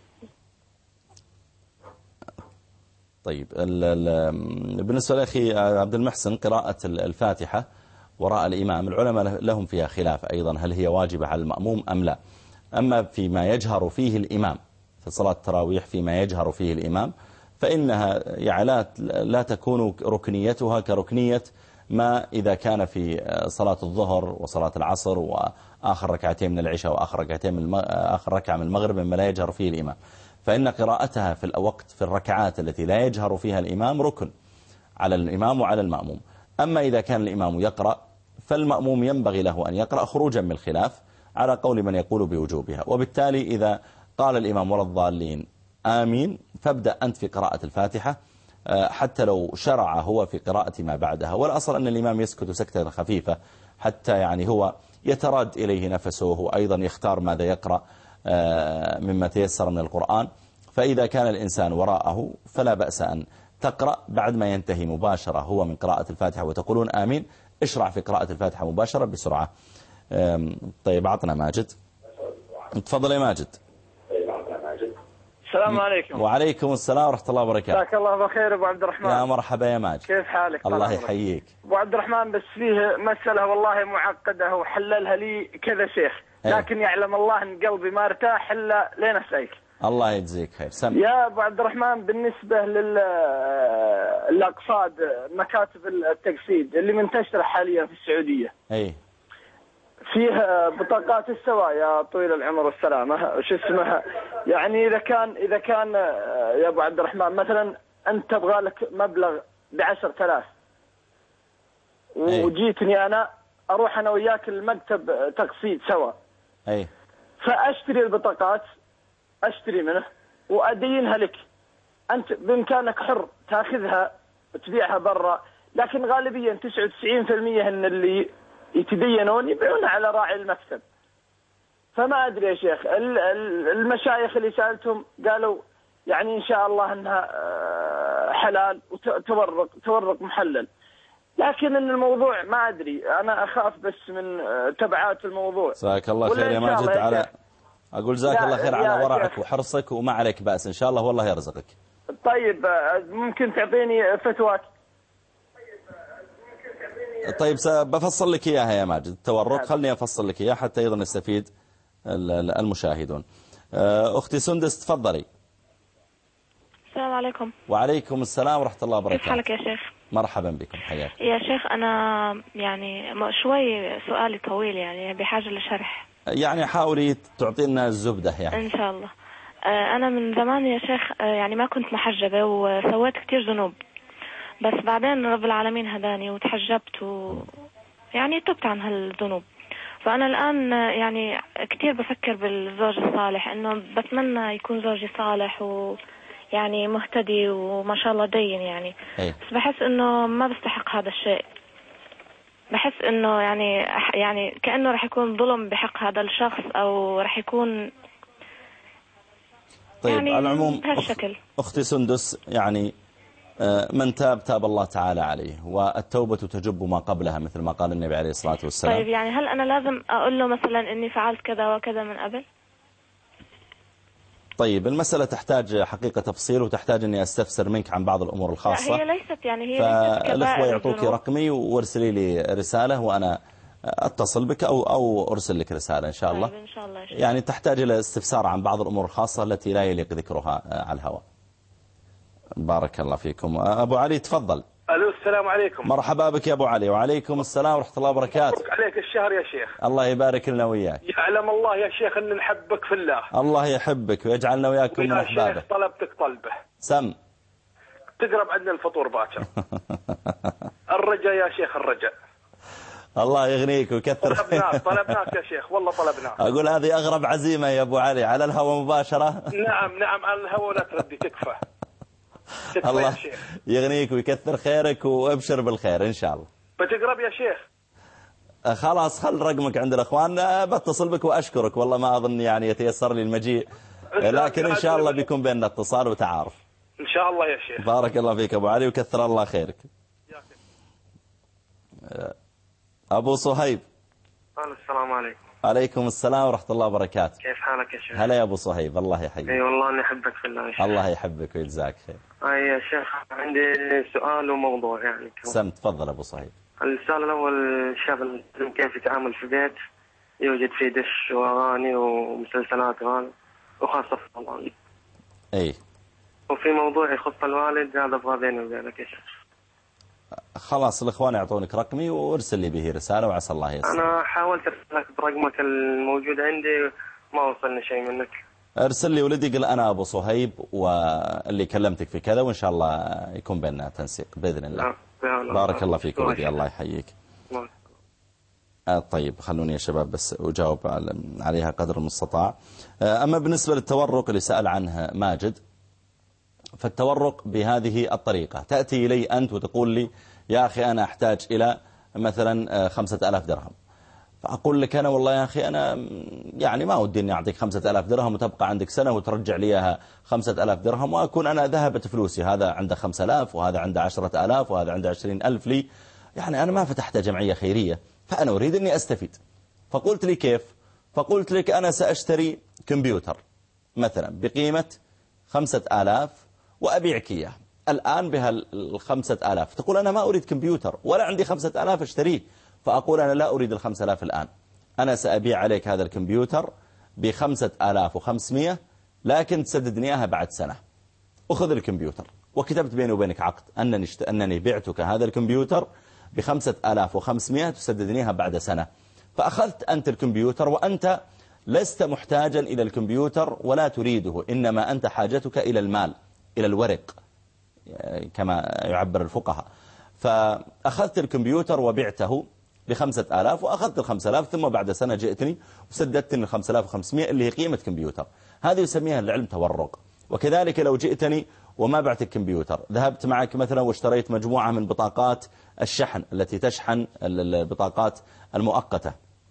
طيب ال ال بالنسبة لأخي عبد المحسن قراءة الفاتحة وراء الإمام العلماء لهم فيها خلاف أيضا هل هي واجبة على المأموم أم لا. أما فيما يجهر فيه الإمام في صلاة التراويح فيما يجهر فيه الإمام فإنها يعني لا, لا تكون ركنيتها كركنية ما إذا كان في صلاة الظهر وصلاة العصر وآخر ركعتين من العشاء وآخر ركعتين من آخر ركعة من المغرب مما لا يجهر فيه الإمام، فإن قراءتها في الوقت في الركعات التي لا يجهر فيها الإمام ركن على الإمام وعلى المأموم. أما إذا كان الإمام يقرأ فالمأموم ينبغي له أن يقرأ خروجا من الخلاف على قول من يقول بوجوبها. وبالتالي إذا قال الإمام ولا الضالين آمين فابدأ أنت في قراءة الفاتحة حتى لو شرع هو في قراءة ما بعدها. والأصل أن الإمام يسكت سكتة خفيفة حتى يعني هو يتراد إليه نفسه وأيضا يختار ماذا يقرأ مما تيسر من القرآن. فإذا كان الإنسان وراءه فلا بأس أن تقرأ بعد ما ينتهي مباشرة هو من قراءة الفاتحة وتقولون آمين اشرع في قراءة الفاتحة مباشرة بسرعة. طيب أعطنا ماجد. تفضل يا ماجد. السلام عليكم. وعليكم السلام ورحمة الله وبركاته. جزاك الله بخير أبو عبد الرحمن. يا مرحبا يا ماجد. كيف حالك؟ الله يحييك. أبو عبد الرحمن بس فيه مسألة والله معقدة وحللها لي كذا شيخ لكن يعلم الله أن قلبي ما ارتاح إلا لين أسألك. الله يجزيك خير. سمع. يا أبو عبد الرحمن بالنسبة للأقصاد مكاتب التقسيط اللي منتشرة حاليا في السعودية. أي. فيها بطاقات السواء يا طويل العمر والسلامة وش اسمها يعني إذا كان إذا كان يا أبو عبد الرحمن مثلا أنت تبغى لك مبلغ بعشرة آلاف وجيتني أنا أروح أنا وياك المكتب تقسيط سوا. أي. فأشتري البطاقات أشتري منه وأدينها لك أنت بإمكانك حر تأخذها وتبيعها برا لكن غالبيا تسعة وتسعين بالمئة إن اللي يتدينون يبيعون على راعي المكتب. فما أدري يا شيخ المشايخ اللي سألتهم قالوا يعني إن شاء الله أنها حلال وتورق تورق محلل لكن إن الموضوع ما أدري أنا أخاف بس من تبعات الموضوع. جزاك الله خير يا ماجد على أقول جزاك الله خير على ورعك وحرصك وما عليك بأس إن شاء الله والله يرزقك. طيب ممكن تعطيني فتواك؟ طيب بفصل لك إياها يا ماجد التورق خلني أفصل لك إياها حتى أيضا يستفيد المشاهدون. أختي سندس تفضلي. السلام عليكم. وعليكم السلام ورحمة الله وبركاته. كيف حالك يا شيخ؟ مرحبا بكم حياك. يا شيخ أنا يعني شوي سؤالي طويل يعني بحاجة لشرح. يعني حاولي تعطينا الزبدة يعني. إن شاء الله. أنا من زمان يا شيخ يعني ما كنت محجبة وسويت كتير ذنوب بس بعدين رب العالمين هداني وتحجبت و يعني تبت عن هالذنوب. فأنا الآن يعني كتير بفكر بالزوج الصالح إنه بتمنى يكون زوجي صالح ويعني مهتدي وما شاء الله دين يعني. أي. بس بحس إنه ما بستحق هذا الشيء. بحس إنه يعني يعني كأنه رح يكون ظلم بحق هذا الشخص أو رح يكون طيب يعني على العموم بهالشكل. أختي سندس يعني من تاب تاب الله تعالى عليه والتوبة تجب ما قبلها مثل ما قال النبي عليه الصلاة والسلام. طيب يعني هل أنا لازم أقول له مثلا إني فعلت كذا وكذا من قبل؟ طيب المسألة تحتاج حقيقة تفصيل وتحتاج أني أستفسر منك عن بعض الأمور الخاصة. هي ليست يعني هي فالأخوة يعطوك رقمي وارسلي لي رسالة وأنا أتصل بك أو أو أرسل لك رسالة إن شاء الله. طيب إن شاء الله. يعني تحتاج إلى استفسار عن بعض الأمور الخاصة التي لا يليق ذكرها على الهواء. بارك الله فيكم. أبو علي تفضل. ألو السلام عليكم. مرحبا بك يا أبو علي. وعليكم السلام ورحمة الله وبركاته. مبروك عليك الشهر يا شيخ. الله يبارك لنا وياك. يعلم الله يا شيخ أن نحبك في الله. الله يحبك ويجعلنا وياكم من أحبابه. يا شيخ طلبتك طلبه. سم. تقرب عندنا الفطور باكر. الرجاء يا شيخ الرجاء. الله يغنيك ويكثر. طلبناك طلبناك يا شيخ والله طلبناك. أقول هذه أغرب عزيمة يا أبو علي على الهواء مباشرة. نعم نعم على الهواء لا تردي تكفى. الله يغنيك ويكثر خيرك وابشر بالخير إن شاء الله. بتقرب يا شيخ. خلاص خل رقمك عند الأخوان بتصل بك وأشكرك والله ما أظن يعني يتيسر لي المجيء لكن إن شاء الله بيكون بيننا اتصال وتعارف إن شاء الله يا شيخ. بارك الله فيك أبو علي وكثر الله خيرك. أبو صهيب. السلام عليكم. عليكم السلام ورحمة الله وبركاته. كيف حالك يا شيخ؟ هلا يا أبو صهيب الله يحييك. اي والله اني احبك في الله يا شيخ. الله يحبك ويجزاك خير. اي يا شيخ عندي سؤال وموضوع يعني. سم تفضل أبو صهيب. السؤال الأول شاف المسلم كيف يتعامل في بيت يوجد فيه دش وأغاني ومسلسلات غاني وخاصة في رمضان. اي. وفي موضوع يخص الوالد هذا ابغى بيني وبينك يا شيخ. خلاص الإخوان يعطونك رقمي وارسل لي به رسالة وعسى الله يسر. أنا حاولت أرسلك برقمك الموجود عندي ما وصلني شيء منك. ارسل لي ولدي قل أنا أبو صهيب واللي كلمتك في كذا وإن شاء الله يكون بيننا تنسيق بإذن الله. بارك الله فيك ولدي، الله يحييك. آه طيب خلوني يا شباب بس أجاوب عليها قدر المستطاع. آه أما بالنسبة للتورق اللي سأل عنه ماجد، فالتورق بهذه الطريقة: تأتي إلي أنت وتقول لي يا أخي أنا أحتاج إلى مثلا خمسة ألاف درهم، فأقول لك أنا والله يا أخي أنا يعني ما ودي أني أعطيك خمسة ألاف درهم وتبقى عندك سنة وترجع لي إياها خمسة ألاف درهم، وأكون أنا ذهبت فلوسي، هذا عنده خمسة ألاف وهذا عنده عشرة ألاف وهذا عنده عشرين ألف لي، يعني أنا ما فتحت جمعية خيرية، فأنا أريد أني أستفيد. فقلت لي كيف؟ فقلت لك أنا سأشتري كمبيوتر مثلا بقيمة خمسة آلاف وأبيعك إياه الآن بها الخمسة آلاف. تقول أنا ما أريد كمبيوتر ولا عندي خمسة آلاف اشتريه، فأقول أنا لا أريد الخمسة آلاف الآن، أنا سأبيع عليك هذا الكمبيوتر بخمسة آلاف وخمسمية، لكن تسددني إياها بعد سنة. أخذ الكمبيوتر، وكتبت بيني وبينك عقد أنني, شت... أنني بعتك هذا الكمبيوتر بخمسة آلاف وخمسمية تسددنيها بعد سنة. فأخذت أنت الكمبيوتر وأنت لست محتاجا إلى الكمبيوتر ولا تريده، إنما أنت حاجتك إلى المال، إلى الورق كما يعبر الفقهاء. فأخذت الكمبيوتر وبعته بخمسة آلاف وأخذت الخمسة آلاف، ثم بعد سنة جئتني وسددتني الخمسة آلاف وخمسمية اللي هي قيمة كمبيوتر. هذه يسميها العلم تورق. وكذلك لو جئتني وما بعت الكمبيوتر، ذهبت معك مثلا واشتريت مجموعة من بطاقات الشحن التي تشحن البطاقات المؤقتة،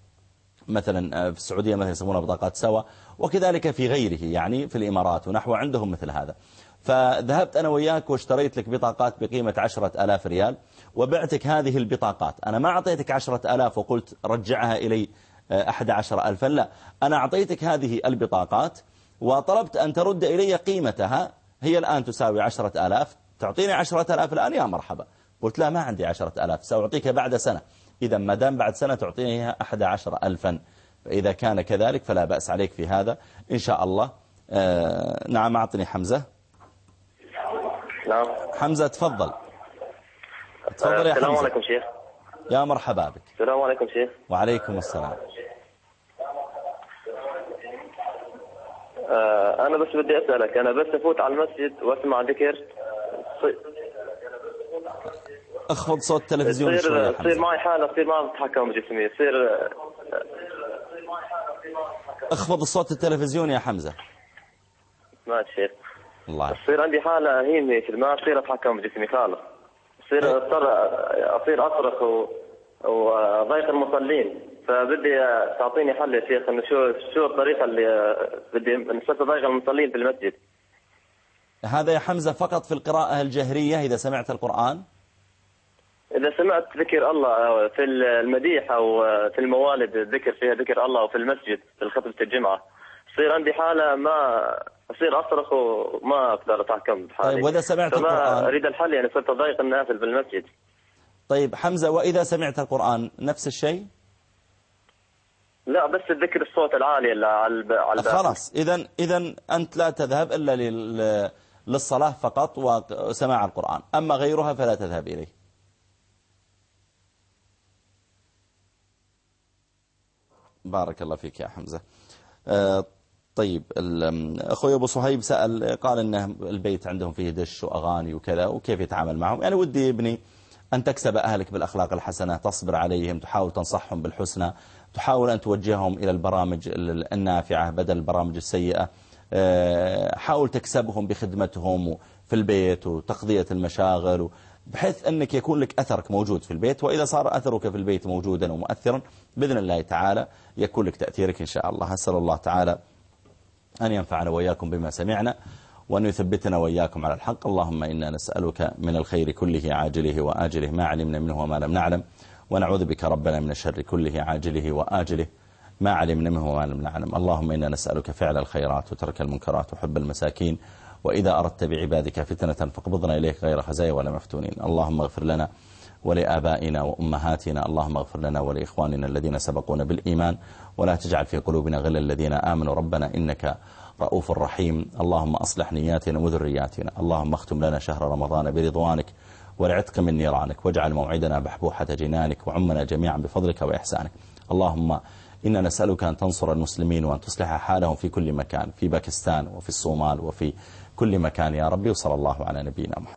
مثلا في السعودية مثلا يسمونها بطاقات سوا، وكذلك في غيره يعني في الإمارات ونحو عندهم مثل هذا. فذهبت أنا وياك واشتريت لك بطاقات بقيمة عشرة آلاف ريال وبعتك هذه البطاقات. أنا ما أعطيتك عشرة آلاف وقلت رجعها إلي أحد عشر ألفا، لا، أنا أعطيتك هذه البطاقات وطلبت أن ترد إلي قيمتها، هي الآن تساوي عشرة آلاف، تعطيني عشرة آلاف الآن يا مرحبا. قلت لا، ما عندي عشرة آلاف، سأعطيك بعد سنة. إذا ما دام بعد سنة تعطينيها أحد عشر ألفا، فإذا كان كذلك فلا بأس عليك في هذا إن شاء الله. آه نعم، أعطني حمزة. نعم حمزة تفضل. تفضل يا حمزة. السلام عليكم شيخ. يا مرحبا بك. السلام عليكم شيخ. وعليكم السلام. آه أنا بس بدي أسألك، أنا بس أفوت على المسجد وأسمع ذكر اخفض صوت التلفزيون شوي يا حمزة. تصير معي حالة، تصير معي تحكم بجسمي، تصير اخفض الصوت التلفزيون يا حمزة. ماشي شيخ. الله. تصير عندي حالة هين هيك، ما أصير أتحكم بجسمي خالص، أصير أضطر أصير أصرخ و... وضايق المصلين، فبدي تعطيني حل يا شيخ، إنه شو شو الطريقة اللي بدي نستطيع ضايق المصلين في المسجد. هذا يا حمزة فقط في القراءة الجهرية إذا سمعت القرآن؟ إذا سمعت ذكر الله في المديح أو في الموالد ذكر فيها ذكر الله، وفي المسجد في خطبة الجمعة، يصير عندي حالة ما أصير أصرخ وما أقدر أتحكم بحالي. طيب وإذا سمعت فما القرآن؟ أريد الحل، يعني صرت أضايق الناس في المسجد. طيب حمزة، وإذا سمعت القرآن نفس الشيء؟ لا، بس الذكر الصوت العالي اللي على الباب. خلاص، إذا إذا أنت لا تذهب إلا لل... للصلاة فقط وسماع القرآن، أما غيرها فلا تذهب إليه. بارك الله فيك يا حمزة. آه طيب، أخوي أبو صهيب سأل، قال إنه البيت عندهم فيه دش وأغاني وكذا، وكيف يتعامل معهم؟ يعني ودي ابني أن تكسب أهلك بالأخلاق الحسنة، تصبر عليهم، تحاول تنصحهم بالحسنى، تحاول أن توجههم إلى البرامج النافعة بدل البرامج السيئة، حاول تكسبهم بخدمتهم في البيت وتقضية المشاغل، بحيث أنك يكون لك أثرك موجود في البيت. وإذا صار أثرك في البيت موجودا ومؤثرا بإذن الله تعالى يكون لك تأثيرك إن شاء الله. أسأل الله تعالى أن ينفعنا وإياكم بما سمعنا، وأن يثبتنا وإياكم على الحق. اللهم إنا نسألك من الخير كله عاجله وآجله ما علمنا منه وما لم نعلم، ونعوذ بك ربنا من الشر كله عاجله وآجله ما علمنا منه وما لم نعلم. اللهم إنا نسألك فعل الخيرات وترك المنكرات وحب المساكين، وإذا أردت بعبادك فتنة فاقبضنا إليك غير خزايا ولا مفتونين. اللهم اغفر لنا ولآبائنا وأمهاتنا، اللهم اغفر لنا ولإخواننا الذين سبقونا بالإيمان، ولا تجعل في قلوبنا غلا الذين آمنوا ربنا إنك رؤوف رحيم. اللهم أصلح نياتنا وذرياتنا، اللهم اختم لنا شهر رمضان برضوانك والعتق من نيرانك، واجعل موعدنا بحبوحة جنانك، وعمنا جميعا بفضلك وإحسانك. اللهم إنا نسألك أن تنصر المسلمين وأن تصلح حالهم في كل مكان، في باكستان وفي الصومال وفي كل مكان يا ربي. وصلى الله على نبينا محمد.